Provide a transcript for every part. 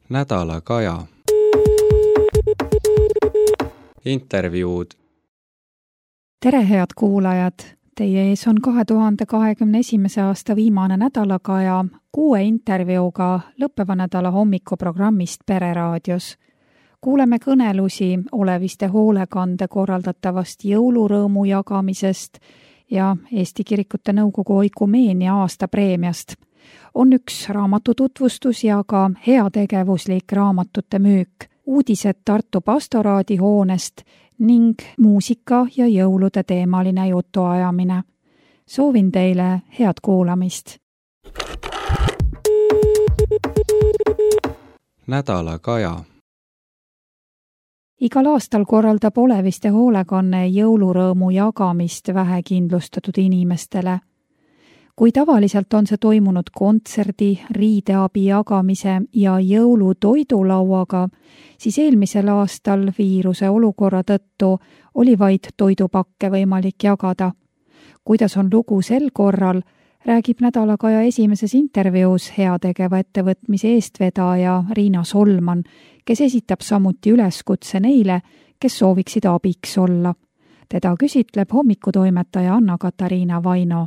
Nädala Kaja. Intervjuud. Tere, head kuulajad! Teie ees on 2021. aasta viimane Nädala Kaja 6 intervjuuga lõppeva nädala hommikuprogrammist Pereraadios. Kuuleme kõnelusi Oleviste hoolekande korraldatavast jõulurõõmu jagamisest ja Eesti Kirikute Nõukogu oikumeenia aastapreemiast. On üks raamatututvustus ja ka heategevuslik raamatute müük, uudised Tartu pastoraadi hoonest ning muusika ja jõulude teemaline jutuajamine. Soovin teile head kuulamist. Nädala Kaja. Igal aastal korraldab Oleviste hoolekanne jõulurõõmu jagamist vähekindlustatud inimestele. Kui tavaliselt on see toimunud kontserdi, riideabi jagamise ja jõulutoidulauaga, siis eelmisel aastal viiruse olukorra tõttu oli vaid toidupakke võimalik jagada. Kuidas on lugu sel korral, räägib Nädala Kaja esimeses intervjuus heategeva ettevõtmise eestvedaja Riina Solman, kes esitab samuti üleskutse neile, kes sooviksid abiks olla. Teda küsitleb hommikutoimetaja Anna-Katariina Vaino.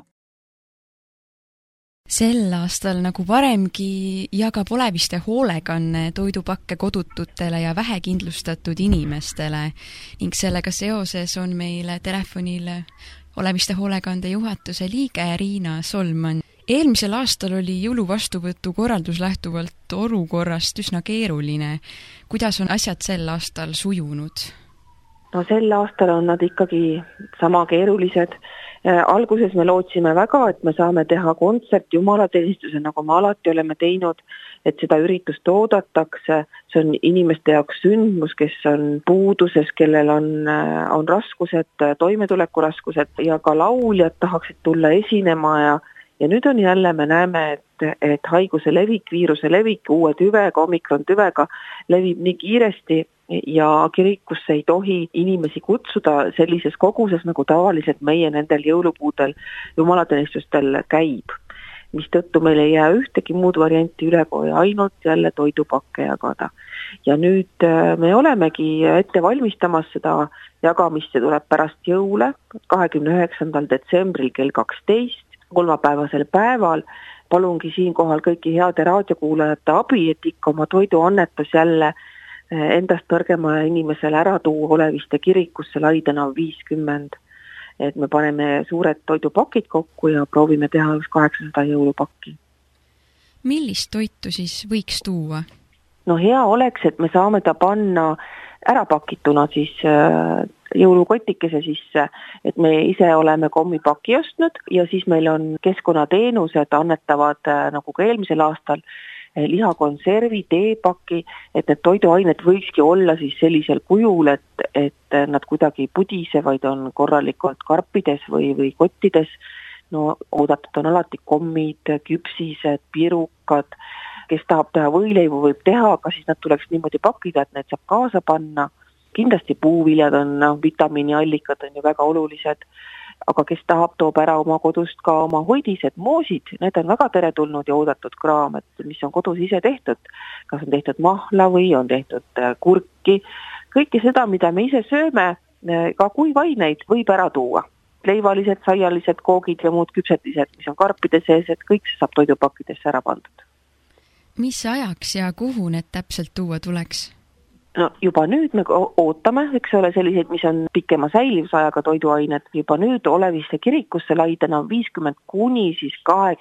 Sel aastal nagu varemgi jagab Oleviste hoolekanne toidupakke kodututele ja vähekindlustatud inimestele ning sellega seoses on meil telefonil Oleviste hoolekande juhatuse liige Riina Solman. Eelmisel aastal oli jõuluvastuvõtu korraldus lähtuvalt olukorrast üsna keeruline. Kuidas on asjad sel aastal sujunud? No sel aastal on nad ikkagi sama keerulised. Alguses me lootsime väga, et me saame teha kontsert jumalateenistuse, nagu me alati oleme teinud, et seda üritust oodatakse. See on inimeste jaoks sündmus, kes on puuduses, kellel on raskused, toimetulekuraskused ja ka lauljad tahaksid tulla esinema ja nüüd on jälle, me näeme, et haiguse levik, viiruse levik, uue tüvega, omikron tüvega levib nii kiiresti ja kirikusse ei tohi inimesi kutsuda sellises koguses, nagu tavaliselt meie nendel jõulupuudel jumalateenistustel käib. Mistõttu meil ei jää ühtegi muud varianti üle kui ainult jälle toidupakke jagada. Ja nüüd me olemegi ette valmistamas seda jagamist, see tuleb pärast jõule, 29. detsembril kell 12, kolmapäevasel päeval. Palungi siinkohal kõiki heade raadiokuulajate abi, et ikka oma toiduannetus jälle endast nõrgema inimesele ära tuua Oleviste kirikusse Laidenau 50. Et me paneme suured toidupakid kokku ja proovime teha 800 jõulupakki. Millist toitu siis võiks tuua? No hea oleks, et me saame ta panna ärapakituna siis jõulukotikese sisse, et me ise oleme kommipaki ostnud ja siis meil on keskkonnateenused annetavad nagu ka eelmisel aastal lihakonservi, teepaki, et need toiduained võikski olla siis sellisel kujul, et nad kuidagi pudisevaid on korralikult karpides või kottides. No oodatud on alati kommid, küpsised, pirukad, kes tahab teha võileivu võib teha, aga siis nad tuleks niimoodi pakida, et need saab kaasa panna. Kindlasti puuviljad on, vitamiiniallikad on ju väga olulised, aga kes tahab, toob ära oma kodust ka oma hoidised, moosid, need on väga teretulnud ja oodatud kraam, et mis on kodus ise tehtud, kas on tehtud mahla või on tehtud kurki, kõike seda, mida me ise sööme, ka kuivaineid võib ära tuua. Leivalised, saialised, koogid ja muud küpsetised, mis on karpide sees, et kõik see saab toidupakkidesse ära pandud. Mis ajaks ja kuhu need täpselt tuua tuleks? No juba nüüd me ootame, eks ole, selliseid, mis on pikema säilivusajaga toiduained. Juba nüüd Oleviste kirikusse Laidenau 50 kuni siis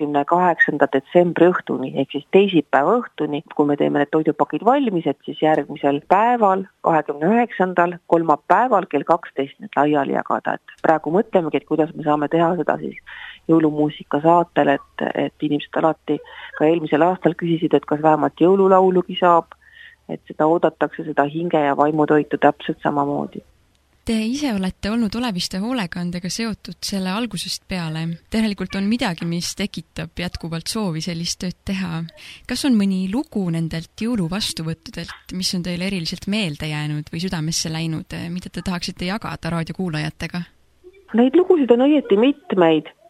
28. detsembri õhtuni, ehk siis teisipäeva õhtuni. Kui me teeme need toidupakid valmis, et siis järgmisel päeval, 29. kolmapäeval kell 12 need laiali jagada. Et praegu mõtlemegi, et kuidas me saame teha seda siis jõulumuusika saatel, et inimesed alati ka eelmisel aastal küsisid, et kas vähemalt jõululaulugi saab, et seda oodatakse, seda hinge ja vaimutoitu täpselt samamoodi. Te ise olete olnud Oleviste hoolekandega seotud selle algusest peale. Tegelikult on midagi, mis tekitab jätkuvalt soovi sellist tööd teha. Kas on mõni lugu nendelt jõuluvastuvõttudelt, mis on teile eriliselt meelde jäänud või südamesse läinud, mida te tahaksite jagada raadiokuulajatega? Neid lugusid on õieti mitmeid.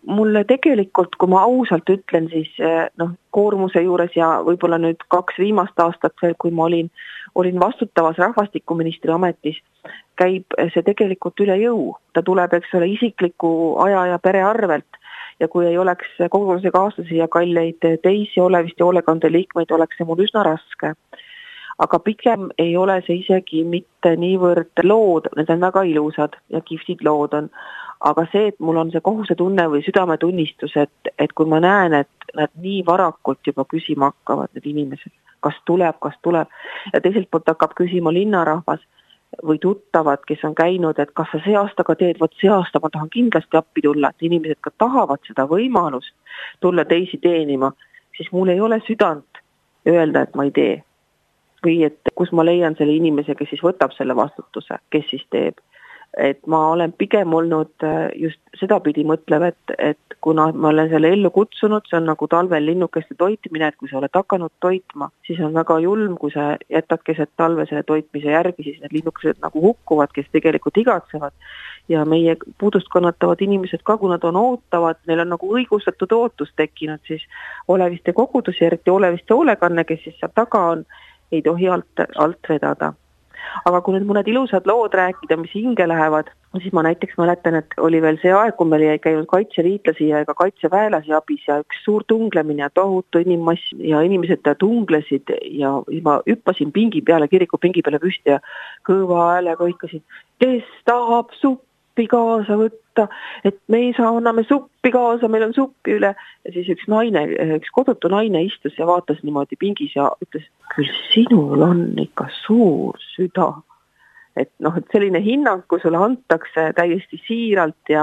mulle tegelikult, kui ma ausalt ütlen, siis koormuse juures ja võib-olla nüüd 2 viimast aastat veel, kui ma olin vastutavas rahvastikuministri ametis, käib see tegelikult üle jõu. Ta tuleb, eks ole, isikliku aja ja pere arvelt ja kui ei oleks koguduse kaaslasi ja kalleid teisi Oleviste hoolekande liikmeid, oleks see mul üsna raske. Aga pigem ei ole see isegi mitte niivõrd lood, need on väga ilusad ja kihvtid lood on, aga see, et mul on see kohusetunne või südametunnistus, et kui ma näen, et nad nii varakult juba küsima hakkavad, need inimesed, kas tuleb, ja teiselt poolt hakkab küsima linnarahvas või tuttavad, kes on käinud, et kas sa see aasta ka teed, see aasta ma tahan kindlasti appi tulla, et inimesed ka tahavad seda võimalust tulla teisi teenima, siis mul ei ole südant öelda, et ma ei tee. Või et kus ma leian selle inimese, kes siis võtab selle vastutuse, kes siis teeb. Et ma olen pigem olnud just sedapidi mõtlev, et kuna ma olen selle ellu kutsunud, see on nagu talvel linnukeste toitmine, et kui sa oled hakanud toitma, siis on väga julm, kui sa jätad keset talve selle toitmise järgi, siis need linnukesed nagu hukkuvad, kes tegelikult igatsevad. Ja meie puudust kannatavad inimesed ka, kui nad on ootavad, neil on nagu õigustatud ootus tekkinud, siis Oleviste kogudus ja eriti Oleviste hoolekanne, kes siis seal taga on, ei tohi alt vedada. Aga kui nüüd mõned ilusad lood rääkida, mis hinge lähevad, siis ma näiteks mäletan, et oli veel see aeg, kui meil ei käinud kaitseliitlasi ja ega kaitseväelasi abis ja üks suur tunglemine ja tohutu inimmass ja inimesed tunglesid ja ma hüppasin pingi peale, kiriku pingi peale püsti ja kõva häälega hõikasin, kes tahab suppi kaasa võtta, et me anname suppi kaasa, meil on suppi üle. Ja siis üks kodutu naine istus ja vaatas niimoodi pingis ja ütles, küll sinul on ikka suur süda. Et selline hinnang, kui sulle antakse täiesti siiralt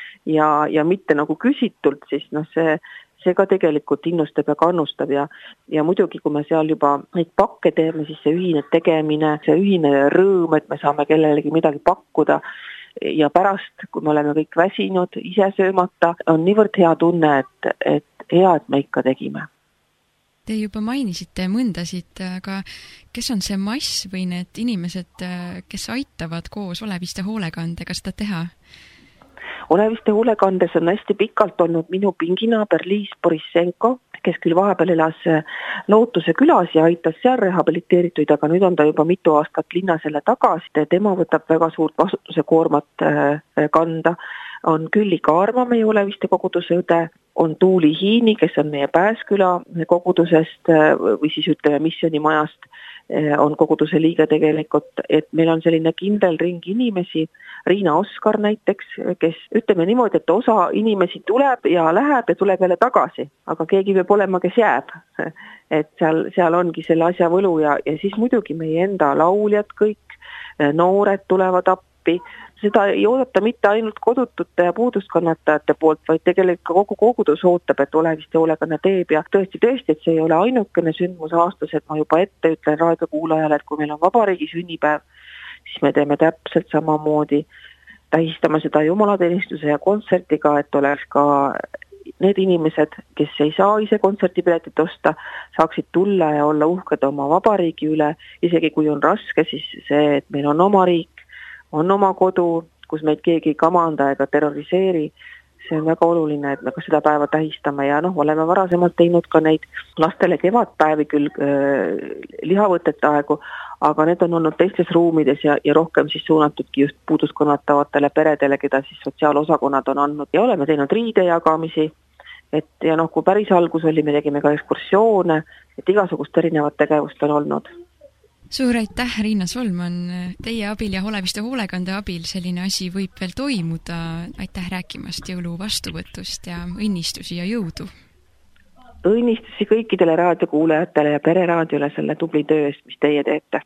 ja mitte nagu küsitult, siis see ka tegelikult innustab ja kannustab ja muidugi, kui me seal juba neid pakke teeme, siis see ühine tegemine, see ühine rõõm, et me saame kellelegi midagi pakkuda ja pärast, kui me oleme kõik väsinud, ise söömata, on niivõrd hea tunne, et hea, et me ikka tegime. Te juba mainisite mõndasid, aga kes on see mass või need inimesed, kes aitavad koos Oleviste hoolekandega seda teha? Oleviste hoolekandes on hästi pikalt olnud minu pinginaaber Liis Borissenko, kes küll vahepeal elas Lootuse külas ja aitas seal rehabiliteerituid, aga nüüd on ta juba mitu aastat linnas jälle tagasi. Tema võtab väga suurt vastutuse koormat kanda. On Külli Kaarma meie Oleviste koguduse õde, on Tuuli Hiini, kes on meie Pääsküla kogudusest või siis ütleme missionimajast, on koguduse liige tegelikult, et meil on selline kindel ring inimesi, Riina Oskar näiteks, kes ütleme niimoodi, et osa inimesi tuleb ja läheb ja tuleb jälle tagasi, aga keegi peab olema, kes jääb. Et seal ongi selle asja võlu ja siis muidugi meie enda lauljad kõik, noored tulevad appi, seda ei oodata mitte ainult kodutute ja puuduskannatajate poolt, vaid tegelikult ka kogu kogudus ootab, et Oleviste hoolekanne teeb ja tõesti, et see ei ole ainukene sündmus aastas, et ma juba ette ütlen raadiokuulajale, et kui meil on vabariigi sünnipäev, siis me teeme täpselt samamoodi, tähistame seda jumalateenistuse ja kontsertiga, et oleks ka need inimesed, kes ei saa ise kontsertipiletit osta, saaksid tulla ja olla uhked oma vabariigi üle, isegi kui on raske, siis see, et meil on oma riik, on oma kodu, kus meid keegi ei kamanda ega terroriseeri, see on väga oluline, et me ka seda päeva tähistame ja oleme varasemalt teinud ka neid lastele kevadpäevi küll lihavõtete aegu, aga need on olnud teistes ruumides ja rohkem siis suunatudki just puuduskonnatavatele peredele, keda siis sotsiaalosakonnad on andnud ja oleme teinud riidejagamisi, ja kui päris algus oli, me tegime ka ekskursioone, et igasugust erinevat tegevust on olnud. Suur aitäh, Riina Solman, teie abil ja Oleviste hoolekande abil selline asi võib veel toimuda. Aitäh rääkimast jõulu vastuvõtust ja õnnistusi ja jõudu. Õnnistusi kõikidele raadiokuulajatele ja pereraadiole selle tubli töö eest, mis teie teete.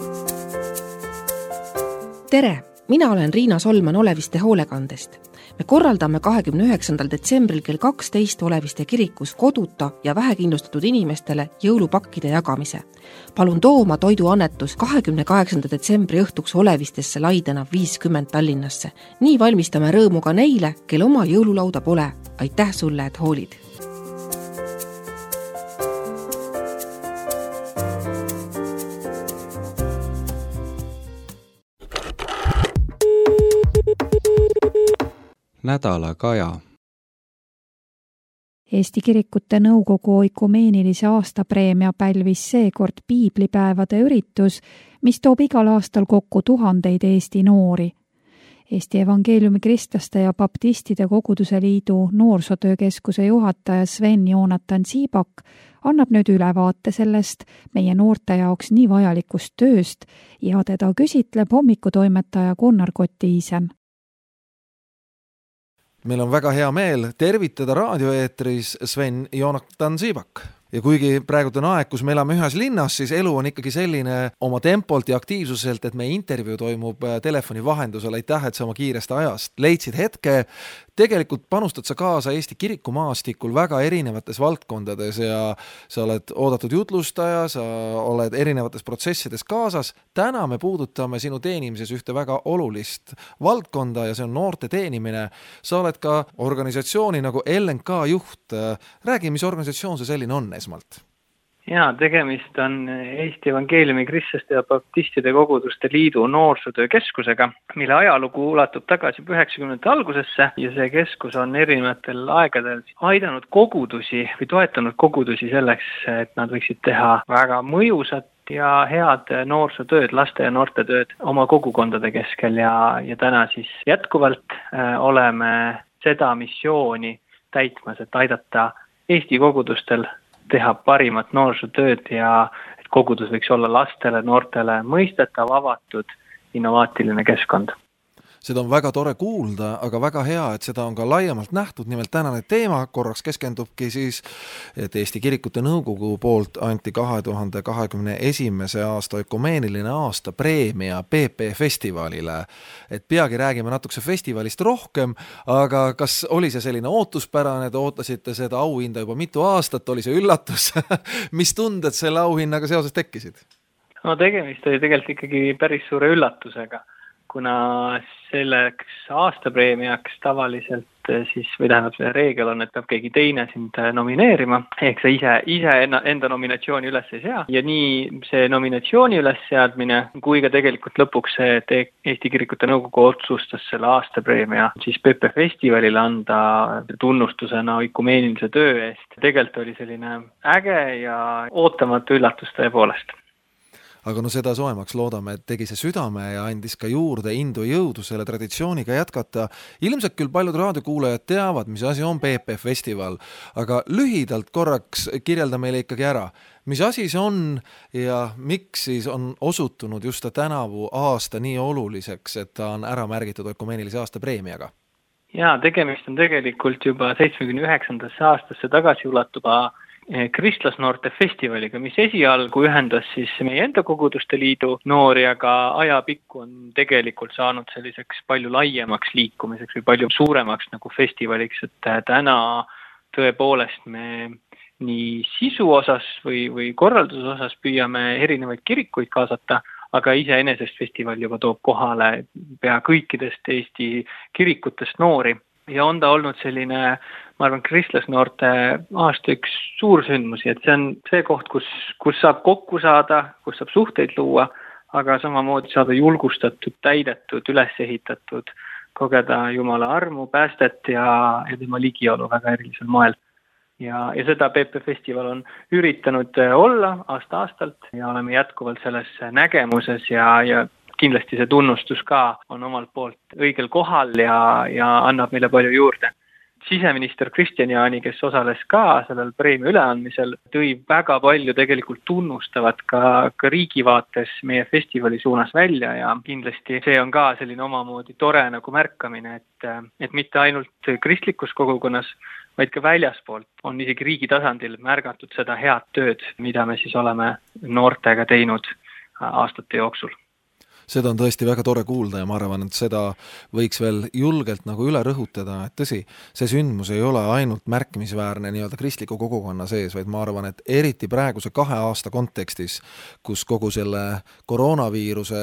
Tere, mina olen Riina Solman Oleviste hoolekandest. Me korraldame 29. detsembril kell 12 Oleviste kirikus koduta ja vähekindlustatud inimestele jõulupakkide jagamise. Palun too oma toiduannetus 28. detsembri õhtuks Olevistesse Laidena 50 Tallinnasse. Nii valmistame rõõmu ka neile, kel oma jõululauda pole. Aitäh sulle, et hoolid! Nädala Kaja. Eesti Kirikute Nõukogu oikumeenilise aastapreemia pälvis seekord piiblipäevade üritus, mis toob igal aastal kokku tuhandeid Eesti noori. Eesti Evangeeliumi Kristlaste ja Baptistide Koguduse Liidu noorsootöökeskuse juhataja Sven-Joonatan Siibak annab nüüd ülevaate sellest meie noorte jaoks nii vajalikust tööst ja teda küsitleb hommikutoimetaja Gunnar Kotiisen. Meil on väga hea meel tervitada raadioeetris Sven-Joonatan Siibak. Ja kuigi praegu on aeg, kus me elame ühes linnas, siis elu on ikkagi selline oma tempolt ja aktiivsuselt, et meie intervjuu toimub telefoni vahendusel. Aitäh, et sa oma kiirest ajast leidsid hetke. Tegelikult panustad sa kaasa Eesti kirikumaastikul väga erinevates valdkondades ja sa oled oodatud jutlustaja, sa oled erinevates protsessides kaasas. Täna me puudutame sinu teenimises ühte väga olulist valdkonda ja see on noorte teenimine. Sa oled ka organisatsiooni nagu LNK juht. Räägi, mis organisatsioon see selline on esmalt? Jaa, tegemist on Eesti Evangeeliumi Kristlaste ja Baptistide Koguduste Liidu noorsootöökeskusega, mille ajalugu ulatub tagasi 90. algusesse ja see keskus on erinevatel aegadel aidanud kogudusi või toetanud kogudusi selleks, et nad võiksid teha väga mõjusat ja head noorsootööd, laste ja noorte tööd oma kogukondade keskel ja täna siis jätkuvalt oleme seda missiooni täitmas, et aidata Eesti kogudustel teha parimat noorsootööd ja et kogudus võiks olla lastele, noortele mõistetav, avatud, innovaatiline keskkond. Seda on väga tore kuulda, aga väga hea, et seda on ka laiemalt nähtud. Nimelt tänane teema korraks keskendubki siis, et Eesti Kirikute Nõukogu poolt anti 2021. aasta oikumeeniline aasta preemia PP festivalile. Et peagi räägime natukese festivalist rohkem, aga kas oli see selline ootuspärane, te ootasite seda auhinda juba mitu aastat, oli see üllatus? Mis tunded selle auhinnaga seoses tekkisid? No tegemist oli tegelikult ikkagi päris suure üllatusega, kuna selleks aastapreemiaks tavaliselt siis, või tähendab see reegel on, et peab keegi teine sind nomineerima, ehk sa ise enda nominatsiooni üles ei sea. Ja nii see nominatsiooni ülesseadmine, kui ka tegelikult lõpuks see Eesti Kirikute Nõukogu otsustas selle aastapreemia siis PP festivalile anda tunnustusena oikumeenilise töö eest. Tegelikult oli selline äge ja ootamatu üllatus tõepoolest. Aga no seda soemaks loodame, et tegi see südame ja andis ka juurde indu jõudu selle traditsiooniga jätkata. Ilmselt küll paljud raadiokuulajad teavad, mis asi on PP festival, aga lühidalt korraks kirjelda meile ikkagi ära, mis asi see on ja miks siis on osutunud just tänavu aasta nii oluliseks, et ta on ära märgitud oikumeenilise aasta preemiaga? Jaa, tegemist on tegelikult juba 79. aastasse tagasi ulatuva kristlasnoorte festivaliga, mis esialgu ühendas siis meie enda koguduste liidu noori, aga ajapikku on tegelikult saanud selliseks palju laiemaks liikumiseks või palju suuremaks nagu festivaliks, et täna tõepoolest me nii sisu osas või korralduse osas püüame erinevaid kirikuid kaasata, aga iseenesest festival juba toob kohale pea kõikidest Eesti kirikutest noori. Ja on ta olnud selline, ma arvan, kristlasnoorte aasta üks suursündmusi, et see on see koht, kus saab kokku saada, kus saab suhteid luua, aga samamoodi saada julgustatud, täidetud, üles ehitatud, kogeda Jumala armu, päästet ja tema ligiolu väga erilisel moel. Ja seda PP festival on üritanud olla aasta-aastalt ja oleme jätkuvalt selles nägemuses ja kindlasti see tunnustus ka on omalt poolt õigel kohal ja annab meile palju juurde. Siseminister Kristjan Jaani, kes osales ka sellel preemia üleandmisel, tõi väga palju tegelikult tunnustavat ka riigi vaates meie festivali suunas välja ja kindlasti see on ka selline omamoodi tore nagu märkamine, et mitte ainult kristlikus kogukonnas, vaid ka väljaspoolt on isegi riigi tasandil märgatud seda head tööd, mida me siis oleme noortega teinud aastate jooksul. Seda on tõesti väga tore kuulda ja ma arvan, et seda võiks veel julgelt nagu üle rõhutada, et tõsi, see sündmus ei ole ainult märkimisväärne nii-öelda kristliku kogukonna sees, vaid ma arvan, et eriti praeguse 2 aasta kontekstis, kus kogu selle koroonaviiruse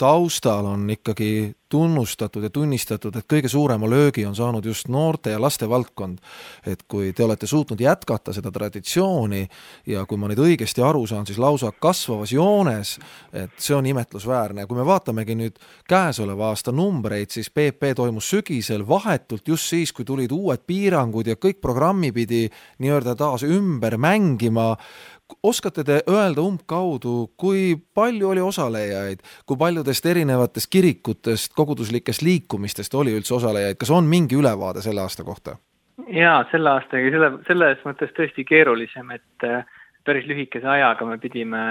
taustal on ikkagi tunnustatud ja tunnistatud, et kõige suurema löögi on saanud just noorte ja laste valdkond. Et kui te olete suutnud jätkata seda traditsiooni ja kui ma nüüd õigesti aru saan, siis lausa kasvavas joones, et see on imetlusväärne. Kui me vaatamegi nüüd käesoleva aasta numbreid, siis PP toimus sügisel vahetult just siis, kui tulid uued piirangud ja kõik programmi pidi nii-öelda taas ümber mängima. Oskate te öelda umbkaudu, kui palju oli osalejaid, kui paljudest erinevatest kirikutest, koguduslikest liikumistest oli üldse osalejaid, kas on mingi ülevaade selle aasta kohta? Jaa, selle aastaga selles mõttes tõesti keerulisem, et päris lühikese ajaga me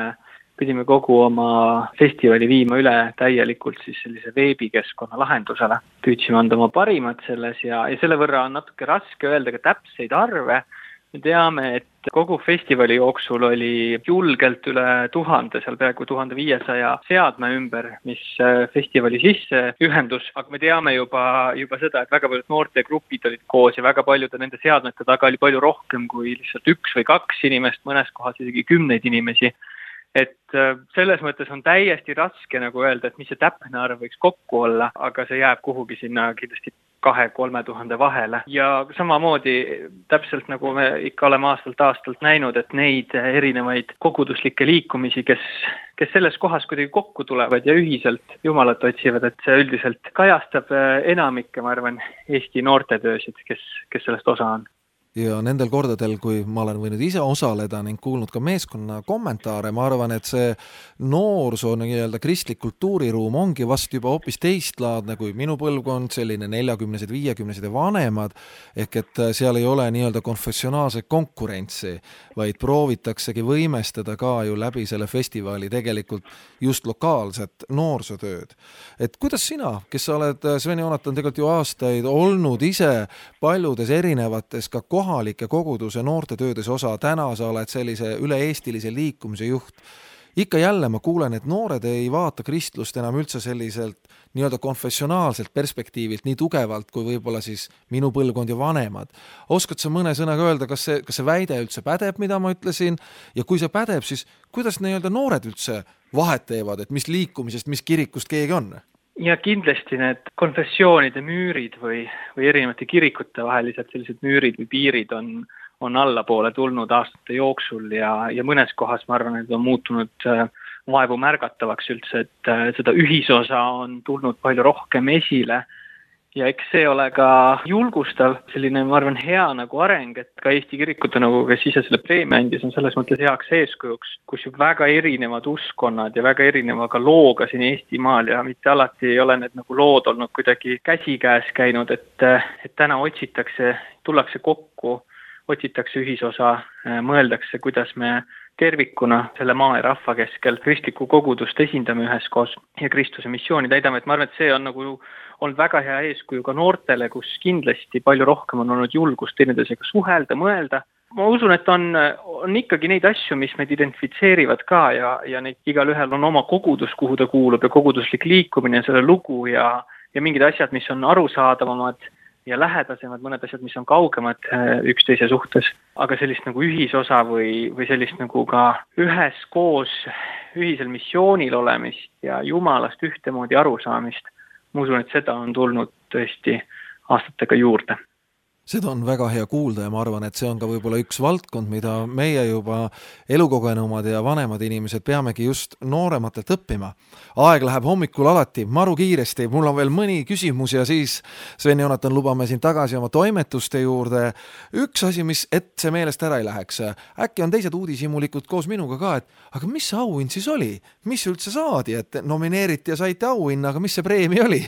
pidime kogu oma festivali viima üle täielikult siis sellise veebikeskkonna lahendusele. Püüdsime anda oma parimat selles ja selle võrra on natuke raske öelda ka täpseid arve. Me teame, et kogu festivali jooksul oli julgelt üle 1000, seal peaaegu 1500 seadme ümber, mis festivali sisse ühendus, aga me teame juba seda, et väga paljud noortegrupid olid koos ja väga paljude nende seadmete taga oli palju rohkem kui lihtsalt 1 või 2 inimest, mõnes kohas isegi 10 inimesi. Et selles mõttes on täiesti raske nagu öelda, et mis see täpne arv võiks kokku olla, aga see jääb kuhugi sinna kindlasti 2-3 tuhande vahele. Ja samamoodi täpselt nagu me ikka oleme aastalt näinud, et neid erinevaid koguduslikke liikumisi, kes selles kohas kuidagi kokku tulevad ja ühiselt Jumalat otsivad, et see üldiselt kajastab enamikke, ma arvan, Eesti noortetöösid, kes sellest osa on. Ja nendel kordadel, kui ma olen võinud ise osaleda ning kuulnud ka meeskonna kommentaare, ma arvan, et see noorsoo nii-öelda kristlik kultuuriruum ongi vast juba hoopis teistlaadne kui minu põlvkond, selline 40-sed, 50-sed ja vanemad, ehk et seal ei ole nii-öelda konfessionaalset konkurentsi, vaid proovitaksegi võimestada ka ju läbi selle festivali tegelikult just lokaalset noorsootööd. Et kuidas sina, kes sa oled, Sven Joonatan, tegelikult ju aastaid olnud ise paljudes erinevates ka kohalike koguduse noortetöödes osa, täna sa oled sellise üle-eestilise liikumise juht. Ikka jälle ma kuulen, et noored ei vaata kristlust enam üldse selliselt nii-öelda konfessionaalselt perspektiivilt nii tugevalt kui võib-olla siis minu põlvkond ja vanemad. Oskad sa mõne sõnaga öelda, kas see väide üldse pädeb, mida ma ütlesin, ja kui see pädeb, siis kuidas nii-öelda noored üldse vahet teevad, et mis liikumisest, mis kirikust keegi on? Ja kindlasti need konfessioonide müürid või erinevate kirikute vahelised sellised müürid või piirid on allapoole tulnud aastate jooksul ja mõnes kohas ma arvan, et on muutunud vaevu märgatavaks üldse, et seda ühisosa on tulnud palju rohkem esile. Ja eks see ole ka julgustav, selline, ma arvan, hea nagu areng, et ka Eesti Kirikute Nõukogu, kes ise selle preemia andis, on selles mõttes heaks eeskujuks, kus ju väga erinevad uskonnad ja väga erineva ka looga siin Eestimaal ja mitte alati ei ole need nagu lood olnud kuidagi käsikäes käinud, et täna tullakse kokku, otsitakse ühisosa, mõeldakse, kuidas me tervikuna selle maa ja rahva keskel kristlikku kogudust esindame üheskoos ja Kristuse missiooni täidame, et ma arvan, et see on nagu olnud väga hea eeskuju ka noortele, kus kindlasti palju rohkem on olnud julgust teineteisega suhelda, mõelda. Ma usun, et on ikkagi neid asju, mis meid identifitseerivad ka ja neid igalühel on oma kogudus, kuhu ta kuulub ja koguduslik liikumine ja selle lugu ja mingid asjad, mis on arusaadavamad ja lähedasemad, mõned asjad, mis on kaugemad üksteise suhtes, aga sellist nagu ühisosa või sellist nagu ka üheskoos ühisel missioonil olemist ja Jumalast ühtemoodi arusaamist, ma usun, et seda on tulnud tõesti aastatega juurde. Seda on väga hea kuulda ja ma arvan, et see on ka võib-olla üks valdkond, mida meie juba elukogenumad ja vanemad inimesed peamegi just noorematelt õppima. Aeg läheb hommikul alati maru kiiresti, mul on veel mõni küsimus ja siis Sven Joonatan lubame siin tagasi oma toimetuste juurde. Üks asi, mis see meelest ära ei läheks, äkki on teised uudishimulikud koos minuga ka, et aga mis see auhind siis oli? Mis üldse saadi, et nomineeriti ja saite auhinna, aga mis see preemia oli?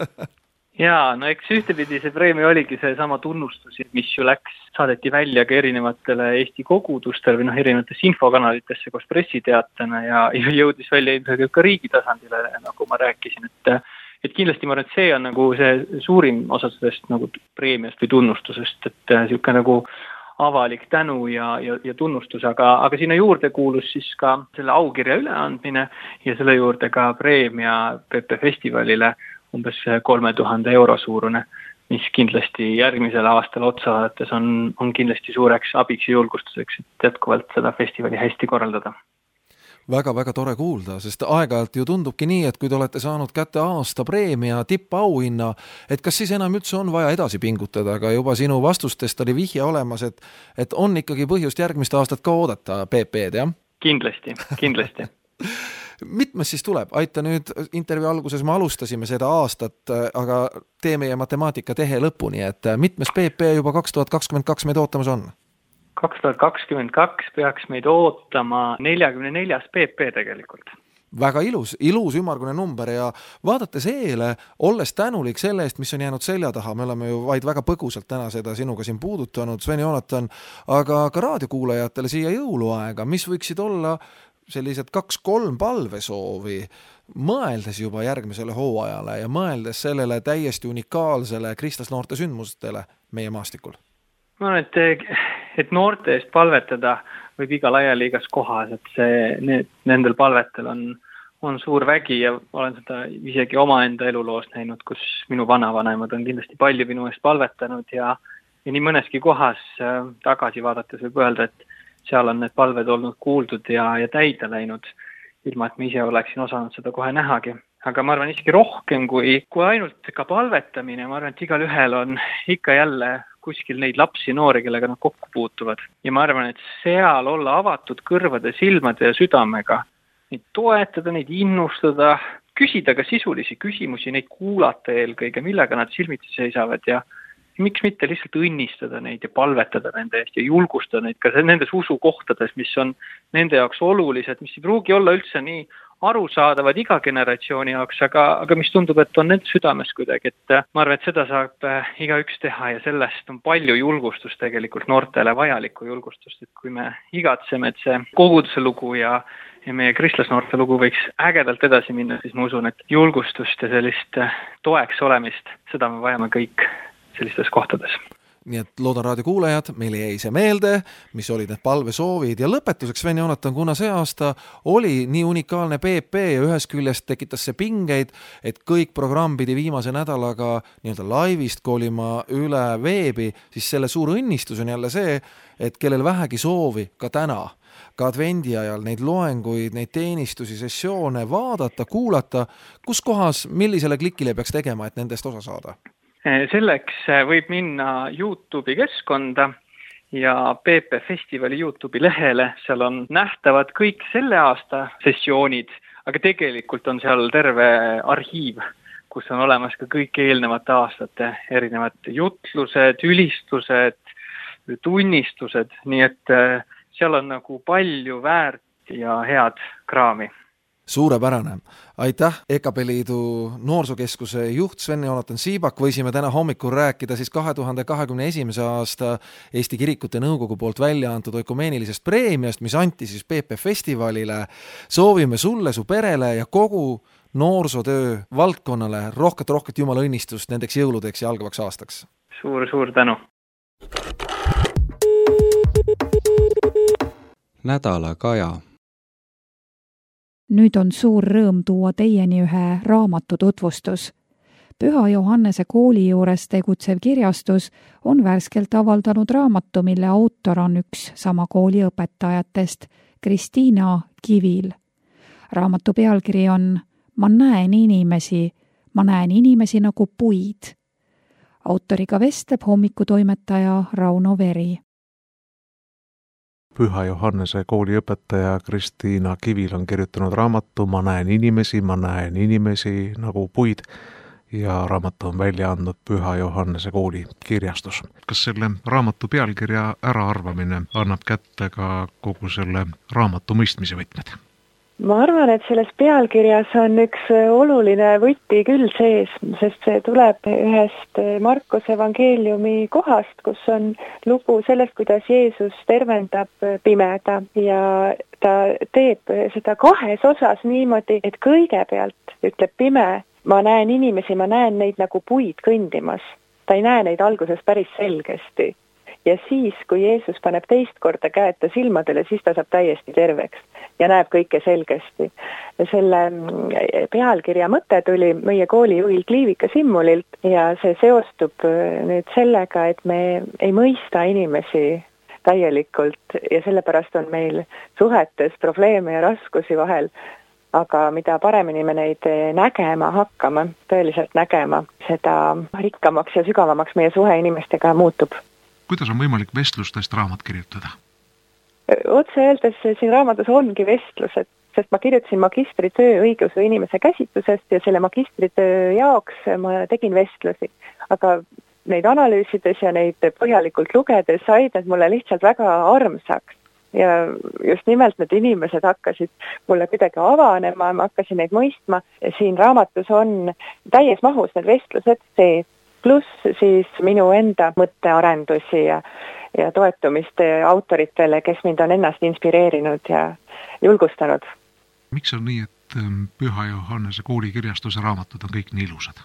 Jaa, no eks ühtepidi see preemia oligi see sama tunnustus, mis ju saadeti välja ka erinevatele Eesti kogudustele või erinevatesse infokanalitesse koos pressiteatena ja jõudis välja ilmselt ka riigi tasandile, nagu ma rääkisin, et kindlasti ma arvan, et see on nagu see suurim osa sellest nagu preemiast või tunnustusest, et niisugune nagu avalik tänu ja tunnustus, aga sinna juurde kuulus siis ka selle aukirja üleandmine ja selle juurde ka preemia PP Festivalile umbes 3000 euro suurune, mis kindlasti järgmisel aastal otsa vaadates on kindlasti suureks abiks ja julgustuseks, et jätkuvalt seda festivali hästi korraldada. väga-väga tore kuulda, sest aeg-ajalt ju tundubki nii, et kui te olete saanud kätte aasta preemia, tippauhinna, et kas siis enam üldse on vaja edasi pingutada, aga juba sinu vastustest oli vihje olemas, et on ikkagi põhjust järgmist aastat ka oodata PP-d, jah? Kindlasti. Mitmes siis tuleb? Aita nüüd intervjuu alguses me alustasime seda aastat, aga tee meie matemaatika tehe lõpuni, et mitmes PP juba 2022 meid ootamas on? 2022 peaks meid ootama 44. PP tegelikult. Väga ilus ümmargune number ja vaadates eele, olles tänulik selle eest, mis on jäänud selja taha, me oleme ju vaid väga põgusalt täna seda sinuga siin puudutanud, Sven Joonatan, aga ka raadiokuulajatele siia jõuluaega, mis võiksid olla sellised 2-3 palvesoovi, mõeldes juba järgmisele hooajale ja mõeldes sellele täiesti unikaalsele kristlasnoorte sündmustele meie maastikul? Ma arvan, et noorte eest palvetada võib iga laiali igas kohas, et nendel palvetel on suur vägi ja olen seda isegi omaenda eluloost näinud, kus minu vanavanemad on kindlasti palju minu eest palvetanud ja nii mõneski kohas tagasi vaadates võib öelda, et seal on need palved olnud kuuldud ja täide läinud, ilma et ma ise oleksin osanud seda kohe nähagi. Aga ma arvan isegi rohkem kui ainult ka palvetamine, ma arvan, et igal ühel on ikka jälle kuskil neid lapsi, noori, kellega nad kokku puutuvad. Ja ma arvan, et seal olla avatud kõrvade, silmade ja südamega, neid toetada, neid innustada, küsida ka sisulisi küsimusi, neid kuulata eelkõige, millega nad silmitsi seisavad ja miks mitte lihtsalt õnnistada neid ja palvetada nende eest ja julgustada neid ka nendes usukohtades, mis on nende jaoks olulised, mis ei pruugi olla üldse nii arusaadavad iga generatsiooni jaoks, aga mis tundub, et on nende südames kuidagi, et ma arvan, et seda saab igaüks teha ja sellest on palju julgustust tegelikult noortele, vajalikku julgustust, et kui me igatseme, et see koguduse lugu ja meie kristlasnoorte lugu võiks ägedalt edasi minna, siis ma usun, et julgustust ja sellist toeks olemist, seda me vajame kõik sellistes kohtades. Nii et loodan raadiokuulajad, meile jäi see meelde, mis olid need palvesoovid ja lõpetuseks, Sven Joonatan, kuna see aasta oli nii unikaalne PP ja ühest küljest tekitas see pingeid, et kõik programm pidi viimase nädalaga nii-öelda laivist kolima üle veebi, siis selle suur õnnistus on jälle see, et kellel vähegi soovi ka täna, ka advendi ajal neid loenguid, neid teenistusi, sessioone vaadata, kuulata, kus kohas, millisele klikile peaks tegema, et nendest osa saada? Selleks võib minna YouTube'i keskkonda ja PP Festivali YouTube'i lehele, seal on nähtavad kõik selle aasta sessioonid, aga tegelikult on seal terve arhiiv, kus on olemas ka kõik eelnevate aastate erinevad jutlused, ülistused, tunnistused, nii et seal on nagu palju väärt ja head kraami. Suurepärane. Aitäh, EKP Liidu Noorsookeskuse juht Sven Joonatan Siibak. Võisime täna hommikul rääkida siis 2021. aasta Eesti Kirikute Nõukogu poolt välja antud oikumeenilisest preemiast, mis anti siis PP Festivalile. Soovime sulle, su perele ja kogu noorsootöö valdkonnale rohket Jumala õnnistust nendeks jõuludeks ja algavaks aastaks. Suur tänu. Nädala Kaja. Nüüd on suur rõõm tuua teieni ühe raamatu tutvustus. Püha Johannese kooli juures tegutsev kirjastus on värskelt avaldanud raamatu, mille autor on üks sama kooli õpetajatest, Kristiina Kivil. Raamatu pealkiri on Ma näen inimesi nagu puid. Autoriga vestleb hommikutoimetaja Rauno Veri. Püha Johannese kooli õpetaja Kristiina Kivil on kirjutanud raamatu Ma näen inimesi nagu puid ja raamatu on välja andnud Püha Johannese kooli kirjastus. Kas selle raamatu pealkirja äraarvamine annab kätte ka kogu selle raamatu mõistmise võtmed? Ma arvan, et selles pealkirjas on üks oluline võti küll sees, sest see tuleb ühest Markuse evangeeliumi kohast, kus on lugu sellest, kuidas Jeesus tervendab pimeda ja ta teeb seda kahes osas niimoodi, et kõigepealt ütleb pime, ma näen inimesi, ma näen neid nagu puid kõndimas. Ta ei näe neid alguses päris selgesti. Ja siis, kui Jeesus paneb teist korda käed ta silmadele, siis ta saab täiesti terveks ja näeb kõike selgesti. Selle pealkirja mõte tuli meie koolijuhilt Liivika Simmulilt ja see seostub nüüd sellega, et me ei mõista inimesi täielikult ja sellepärast on meil suhetes probleeme ja raskusi vahel. Aga mida paremini me neid nägema hakkame, tõeliselt nägema, seda rikkamaks ja sügavamaks meie suhe inimestega muutub. Kuidas on võimalik vestlustest raamat kirjutada? Otse öeldes siin raamatus ongi vestlused, sest ma kirjutasin magistritöö õiguse inimese käsitlusest ja selle magistritöö jaoks ma tegin vestlusi. Aga neid analüüsides ja neid põhjalikult lugedes said need mulle lihtsalt väga armsaks. Ja just nimelt need inimesed hakkasid mulle kuidagi avanema, ma hakkasin neid mõistma. Siin raamatus on täies mahus need vestlused sees, pluss siis minu enda mõttearendusi ja toetumist autoritele, kes mind on ennast inspireerinud ja julgustanud. Miks on nii, et Püha Johannese kooli kirjastuse raamatud on kõik nii ilusad?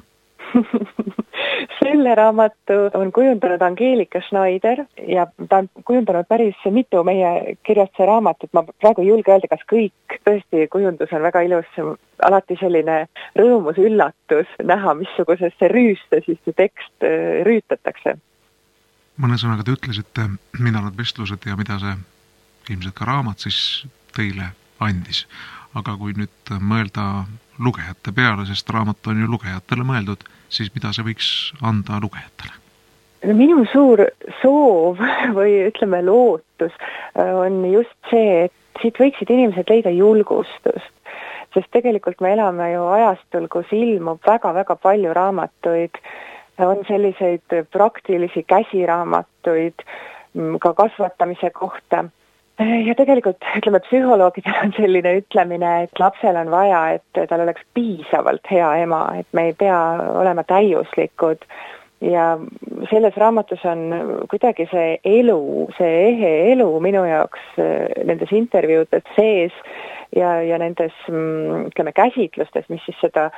Selle raamatu on kujundanud Angeelika Schneider ja ta on kujundanud päris mitu meie kirjastuse raamatut. Ma praegu ei julge öelda, kas kõik. Tõesti, kujundus on väga ilus. Alati selline rõõmus üllatus näha, missugusesse rüüste siis see tekst rüütatakse. Mõne sõnaga te ütlesite, mida nad vestlused ja mida see ilmselt ka raamat siis teile andis. Aga kui nüüd mõelda lugejate peale, sest raamat on ju lugejatele mõeldud, siis mida see võiks anda lugejatele? Minu suur soov või ütleme lootus on just see, et siit võiksid inimesed leida julgustust. Sest tegelikult me elame ju ajastul, kus ilmub väga-väga palju raamatuid. On selliseid praktilisi käsiraamatuid ka kasvatamise kohta. Ja tegelikult, ütleme, psühholoogidel on selline ütlemine, et lapsel on vaja, et tal oleks piisavalt hea ema, et me ei pea olema täiuslikud. Ja selles raamatus on kuidagi see elu, see ehe elu minu jaoks nendes intervjuudes sees ja nendes, ütleme, käsitlustes, mis siis seda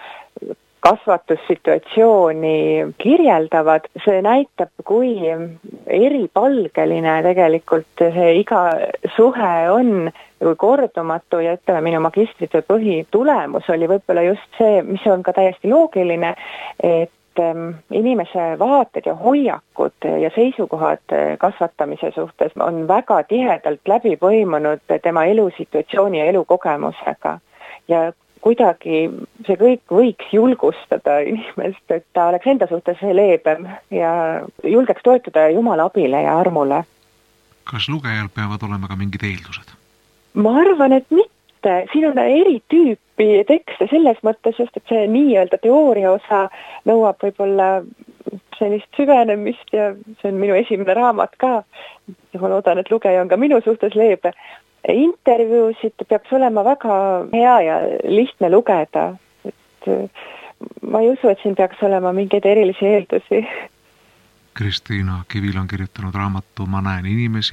kasvatussituatsiooni kirjeldavad, see näitab, kui eripalgeline tegelikult see iga suhe on, kui kordumatu ja ütleme, minu magistritöö põhitulemus oli võib-olla just see, mis on ka täiesti loogiline, et inimese vaated ja hoiakud ja seisukohad kasvatamise suhtes on väga tihedalt läbi põimunud tema elusituatsiooni ja elukogemusega ja kuidagi see kõik võiks julgustada inimest, et ta oleks enda suhtes leebem ja julgeks toetuda Jumala abile ja armule. Kas lugejal peavad olema ka mingid eeldused? Ma arvan, et mitte. Siin on eri tüüpi tekste selles mõttes, just et see nii-öelda teooria osa nõuab võib-olla sellist süvenemist ja see on minu esimene raamat ka. Ja ma loodan, et lugeja on ka minu suhtes leebe. Intervjuusid peaks olema väga hea ja lihtne lugeda. Et ma ei usu, et siin peaks olema mingeid erilisi eeldusi. Kristiina Kivil on kirjutanud raamatu Ma näen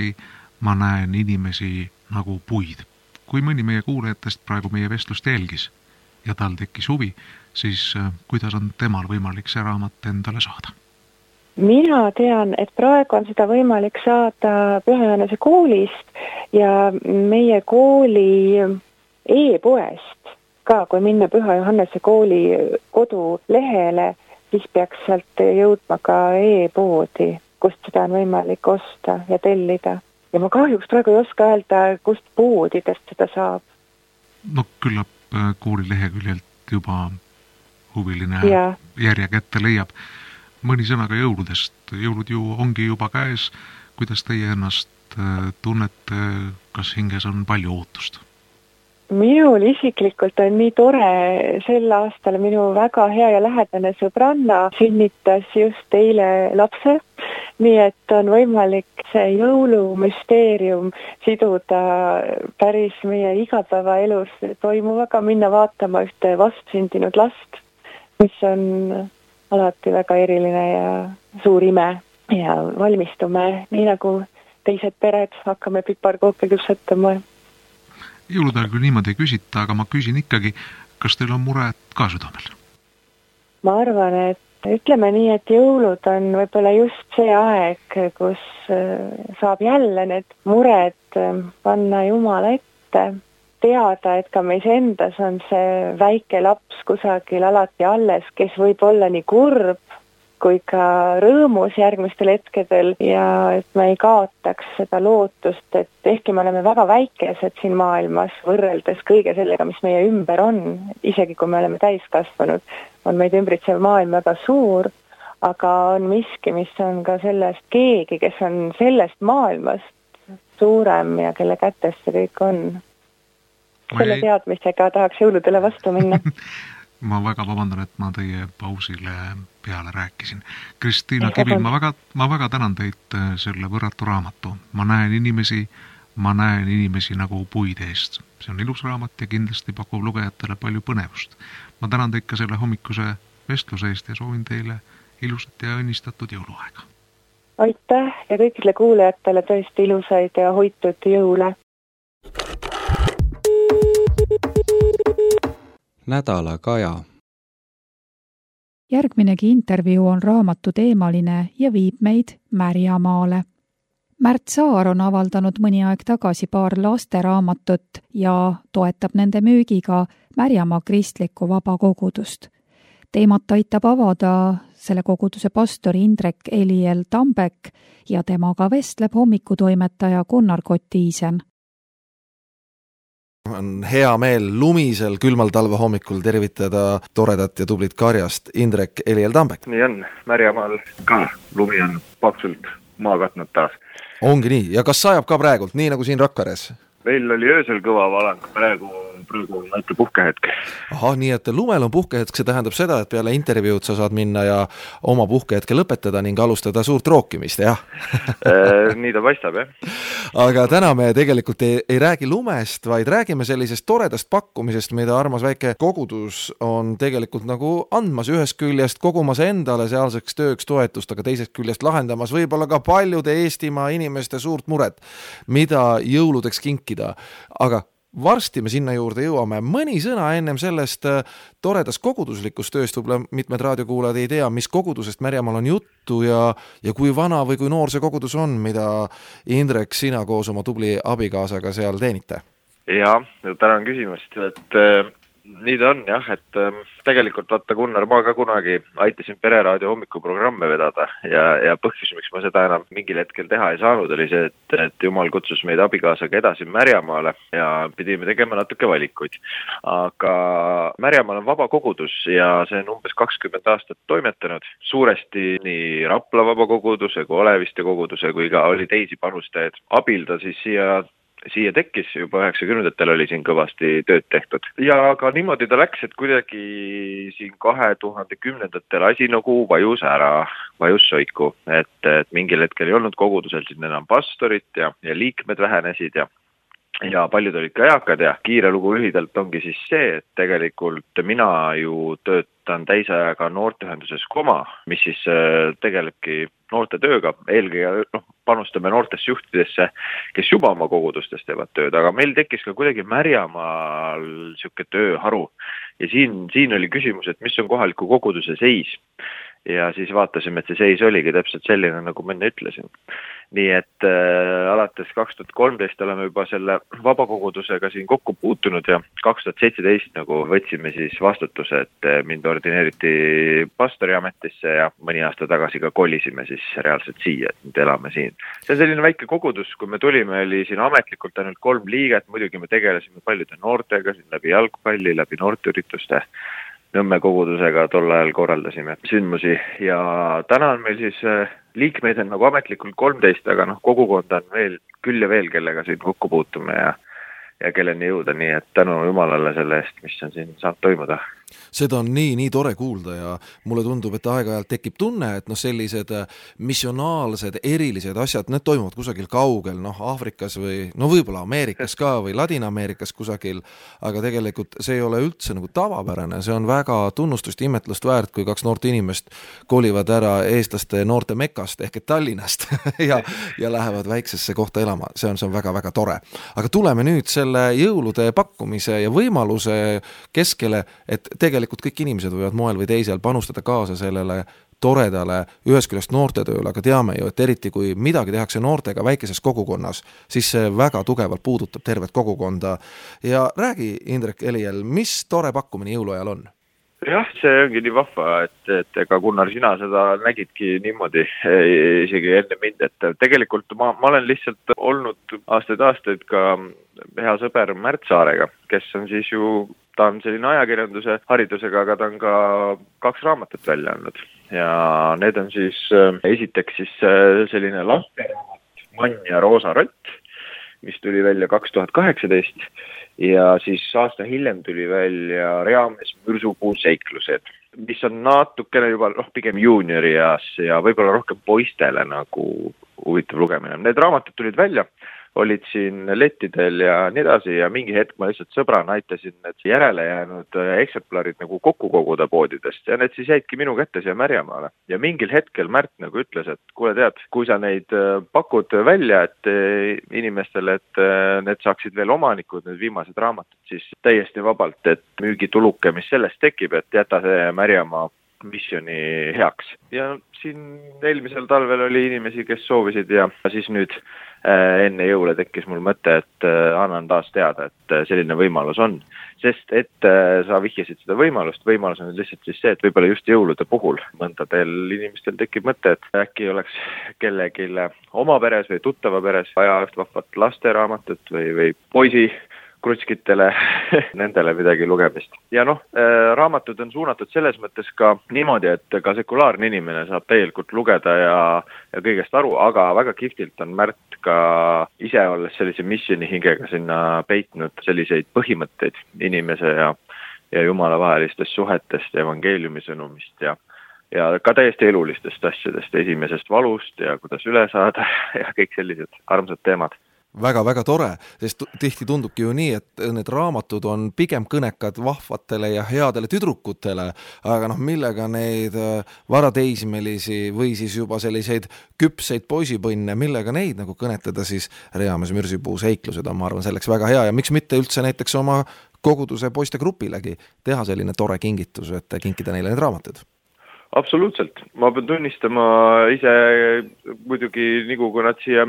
inimesi nagu puid. Kui mõni meie kuulajatest praegu meie vestlust jälgis ja tal tekkis huvi, siis kuidas on temal võimalik see raamat endale saada? Mina tean, et praegu on seda võimalik saada Püha Johannese koolist ja meie kooli e-poest ka, kui minna Püha Johannese kooli kodulehele, siis peaks sealt jõudma ka e-poodi, kust seda on võimalik osta ja tellida. Ja ma kahjuks praegu ei oska öelda, kust poodidest seda saab. No küllap kooli leheküljelt juba huviline järje kätte leiab. Mõni sõnaga jõuludest. Jõulud ju ongi juba käes. Kuidas teie ennast tunnete, kas hinges on palju ootust? Minul isiklikult on nii tore sel aastal minu väga hea ja lähedane sõbranna sünnitas just eile lapse, nii et on võimalik see jõulumüsteerium siduda päris meie igapäevaelus toimuvaga, minna vaatama ühte vastsündinud last, mis on alati väga eriline ja suur ime ja valmistume nii nagu teised pered, hakkame piparkooke küpsetama. Jõuludel küll niimoodi ei küsita, aga ma küsin ikkagi, kas teil on mured ka südamel? Ma arvan, et ütleme nii, et jõulud on võib-olla just see aeg, kus saab jälle need mured panna Jumala ette, teada, et ka meis endas on see väike laps kusagil alati alles, kes võib olla nii kurb, kui ka rõõmus järgmistel hetkedel ja et me ei kaotaks seda lootust, et ehkki me oleme väga väikesed siin maailmas võrreldes kõige sellega, mis meie ümber on, isegi kui me oleme täiskasvanud, on meid ümbritsev maailm väga suur, aga on miski, mis on ka sellest keegi, kes on sellest maailmast suurem ja kelle kätes see kõik on. Selle teadmisega tahaks jõuludele vastu minna. Ma väga vabandan, et ma teie pausile peale rääkisin. Kristiina Kivil, ma väga tänan teid selle võrratu raamatu. Ma näen inimesi nagu puid eest. See on ilus raamat ja kindlasti pakub lugejatele palju põnevust. Ma tänan teid ka selle hommikuse vestluse eest ja soovin teile ilusat ja õnnistatud jõuluaega. Aitäh ja kõikidele kuulajatele tõesti ilusaid ja hoitud jõule. Nädala Kaja. Järgminegi intervjuu on raamatu teemaline ja viib meid Märjamaale. Märt Saar on avaldanud mõni aeg tagasi paar lasteraamatut ja toetab nende müügiga Märjamaa kristlikku vabakogudust. Teemat aitab avada selle koguduse pastor Indrek Eliel Tambek ja temaga vestleb hommikutoimetaja Gunnar Kotiisen. On hea meel lumisel külmal talve hommikul tervitada toredat ja tublit karjast Indrek Eliel Tambek. Nii on, Märjamaal ka lumi on paksult maa katnud taas. Ongi nii, ja kas sajab ka praegult, nii nagu siin Rakveres? Meil oli öösel kõva valang, praegu on väike puhkehetk. Aha, nii et lumel on puhkehetk, see tähendab seda, et peale intervjuud sa saad minna ja oma puhkehetke lõpetada ning alustada suurt rookimist, jah? Nii ta paistab, jah. Aga täna me tegelikult ei räägi lumest, vaid räägime sellisest toredast pakkumisest, mida armas väike kogudus on tegelikult nagu andmas ühest küljest, kogumas endale sealseks tööks toetust, aga teisest küljest lahendamas võib-olla ka paljude Eestimaa inimeste suurt muret, mida jõuludeks kinkida. Aga varsti me sinna juurde jõuame. Mõni sõna ennem sellest toredast koguduslikust tööst, võib-olla mitmed raadiokuulajad ei tea, mis kogudusest Märjamaal on juttu ja kui vana või kui noor see kogudus on, mida Indrek, sina koos oma tubli abikaasaga seal teenite? Ja, tänan küsimast, et nii ta on jah, et tegelikult vaata Gunnar, ma ka kunagi aitasin Pereraadio hommikuprogramme vedada ja põhjus, miks ma seda enam mingil hetkel teha ei saanud, oli see, et Jumal kutsus meid abikaasaga edasi Märjamaale ja pidime tegema natuke valikuid. Aga Märjamaal on vaba kogudus ja see on umbes 20 aastat toimetanud. Suuresti nii Rapla vabakoguduse kui Oleviste koguduse kui ka oli teisi panustajaid. Abil ta siis siia tekkis, juba 90-ndatel oli siin kõvasti tööd tehtud. Ja ka niimoodi ta läks, et kuidagi siin 2010-ndatel asi nagu vajus soiku, et mingil hetkel ei olnud kogudusel siin enam pastorit ja liikmed vähenesid ja paljud olid ka eakad ja kiire lugu lühidalt ongi siis see, et tegelikult mina ju töötan täisajaga noorteühenduses Koma, mis siis tegelebki noorte tööga, eelkõige panustame noortesse juhtidesse, kes juba oma kogudustes teevad tööd, aga meil tekkis ka kuidagi Märjamaal siuke tööharu ja siin oli küsimus, et mis on kohaliku koguduse seis. Ja siis vaatasime, et see seis oligi täpselt selline, nagu ma enne ütlesin. Nii et alates 2013 oleme juba selle vabakogudusega siin kokku puutunud ja 2017 nagu võtsime siis vastutuse, et mind ordineeriti pastori ametisse ja mõni aasta tagasi ka kolisime siis reaalselt siia, et nüüd elame siin. See on selline väike kogudus, kui me tulime, oli siin ametlikult ainult 3 liiget, muidugi me tegelesime paljude noortega siin läbi jalgpalli, läbi noorteürituste. Nõmme kogudusega tol ajal korraldasime sündmusi ja täna on meil siis liikmeid on nagu ametlikult 13, aga kogukond on veel küll ja veel, kellega siin kokku puutume ja kelleni jõuda, nii et tänu Jumalale selle eest, mis on siin saanud toimuda. Seda on nii tore kuulda ja mulle tundub, et aeg-ajalt tekib tunne, et sellised missionaalsed, erilised asjad, need toimuvad kusagil kaugel, Aafrikas või võib-olla Ameerikas ka või Ladina-Ameerikas kusagil, aga tegelikult see ei ole üldse nagu tavapärane, see on väga tunnustust ja imetlust väärt, kui 2 noort inimest kolivad ära eestlaste noorte Mekast ehk et Tallinnast ja lähevad väiksesse kohta elama, see on väga-väga tore. Aga tuleme nüüd selle jõulude pakkumise ja võimaluse keskele, et tegelikult kõik inimesed võivad moel või teisel panustada kaasa sellele toredale ühest küljest noortetööle, aga teame ju, et eriti kui midagi tehakse noortega väikeses kogukonnas, siis see väga tugevalt puudutab tervet kogukonda. Ja räägi, Indrek Eliel, mis tore pakkumine jõuluajal on? jah, see ongi nii vahva, et ega Gunnar, sina seda nägidki niimoodi isegi enne mind, et tegelikult ma olen lihtsalt olnud aastaid ka hea sõber Märt Saarega, kes on siis ju, ta on selline ajakirjanduse haridusega, aga ta on ka 2 raamatut välja andnud ja need on siis esiteks siis selline lasteraamat Mann ja Roosa Rott, mis tuli välja 2018 ja siis aasta hiljem tuli välja Reamees Mürsupuu seiklused, mis on natukene juba pigem juuniori eas ja võib-olla rohkem poistele nagu huvitav lugemine. Need raamatud tulid välja, olid siin lettidel ja nii edasi ja mingi hetk ma lihtsalt sõbrana aitasin need järele jäänud eksemplarid nagu kokku koguda poodidest ja need siis jäidki minu kätte siia Märjamaale. Ja mingil hetkel Märt nagu ütles, et kuule tead, kui sa neid pakud välja, et inimestele, et need saaksid veel omanikud, need viimased raamatud, siis täiesti vabalt, et müügituluke, mis sellest tekib, et jäta see Märjamaa missiooni heaks. Ja siin eelmisel talvel oli inimesi, kes soovisid ja siis nüüd enne jõule tekkis mul mõte, et annan taas teada, et selline võimalus on. Sest et sa vihjasid seda võimalus on lihtsalt siis see, et võib-olla just jõulude puhul mõndadel inimestel tekib mõte, et äkki oleks kellelgi oma peres või tuttava peres vaja just vahvat lasteraamatut või poisi krutskitele, nendele midagi lugemist. Ja raamatud on suunatud selles mõttes ka niimoodi, et ka sekulaarne inimene saab täielikult lugeda ja kõigest aru, aga väga kihvtilt on Märt ka ise olles sellise missiooni hingega sinna peitnud selliseid põhimõtteid inimese ja Jumala vahelistest suhetest, evangeeliumi sõnumist ja ka täiesti elulistest asjadest, esimesest valust ja kuidas üle saada ja kõik sellised armsad teemad. Väga-väga tore, sest tihti tundubki ju nii, et need raamatud on pigem kõnekad vahvatele ja headele tüdrukutele, aga millega neid varateismelisi või siis juba selliseid küpseid poisipõnne, millega neid nagu kõnetada, siis Reamees Mürsupuu seiklused on, ma arvan, selleks väga hea ja miks mitte üldse näiteks oma koguduse poiste grupilegi teha selline tore kingitus, et kinkida neile need raamatud. Absoluutselt. Ma pean tunnistama ise muidugi nii kui nad siia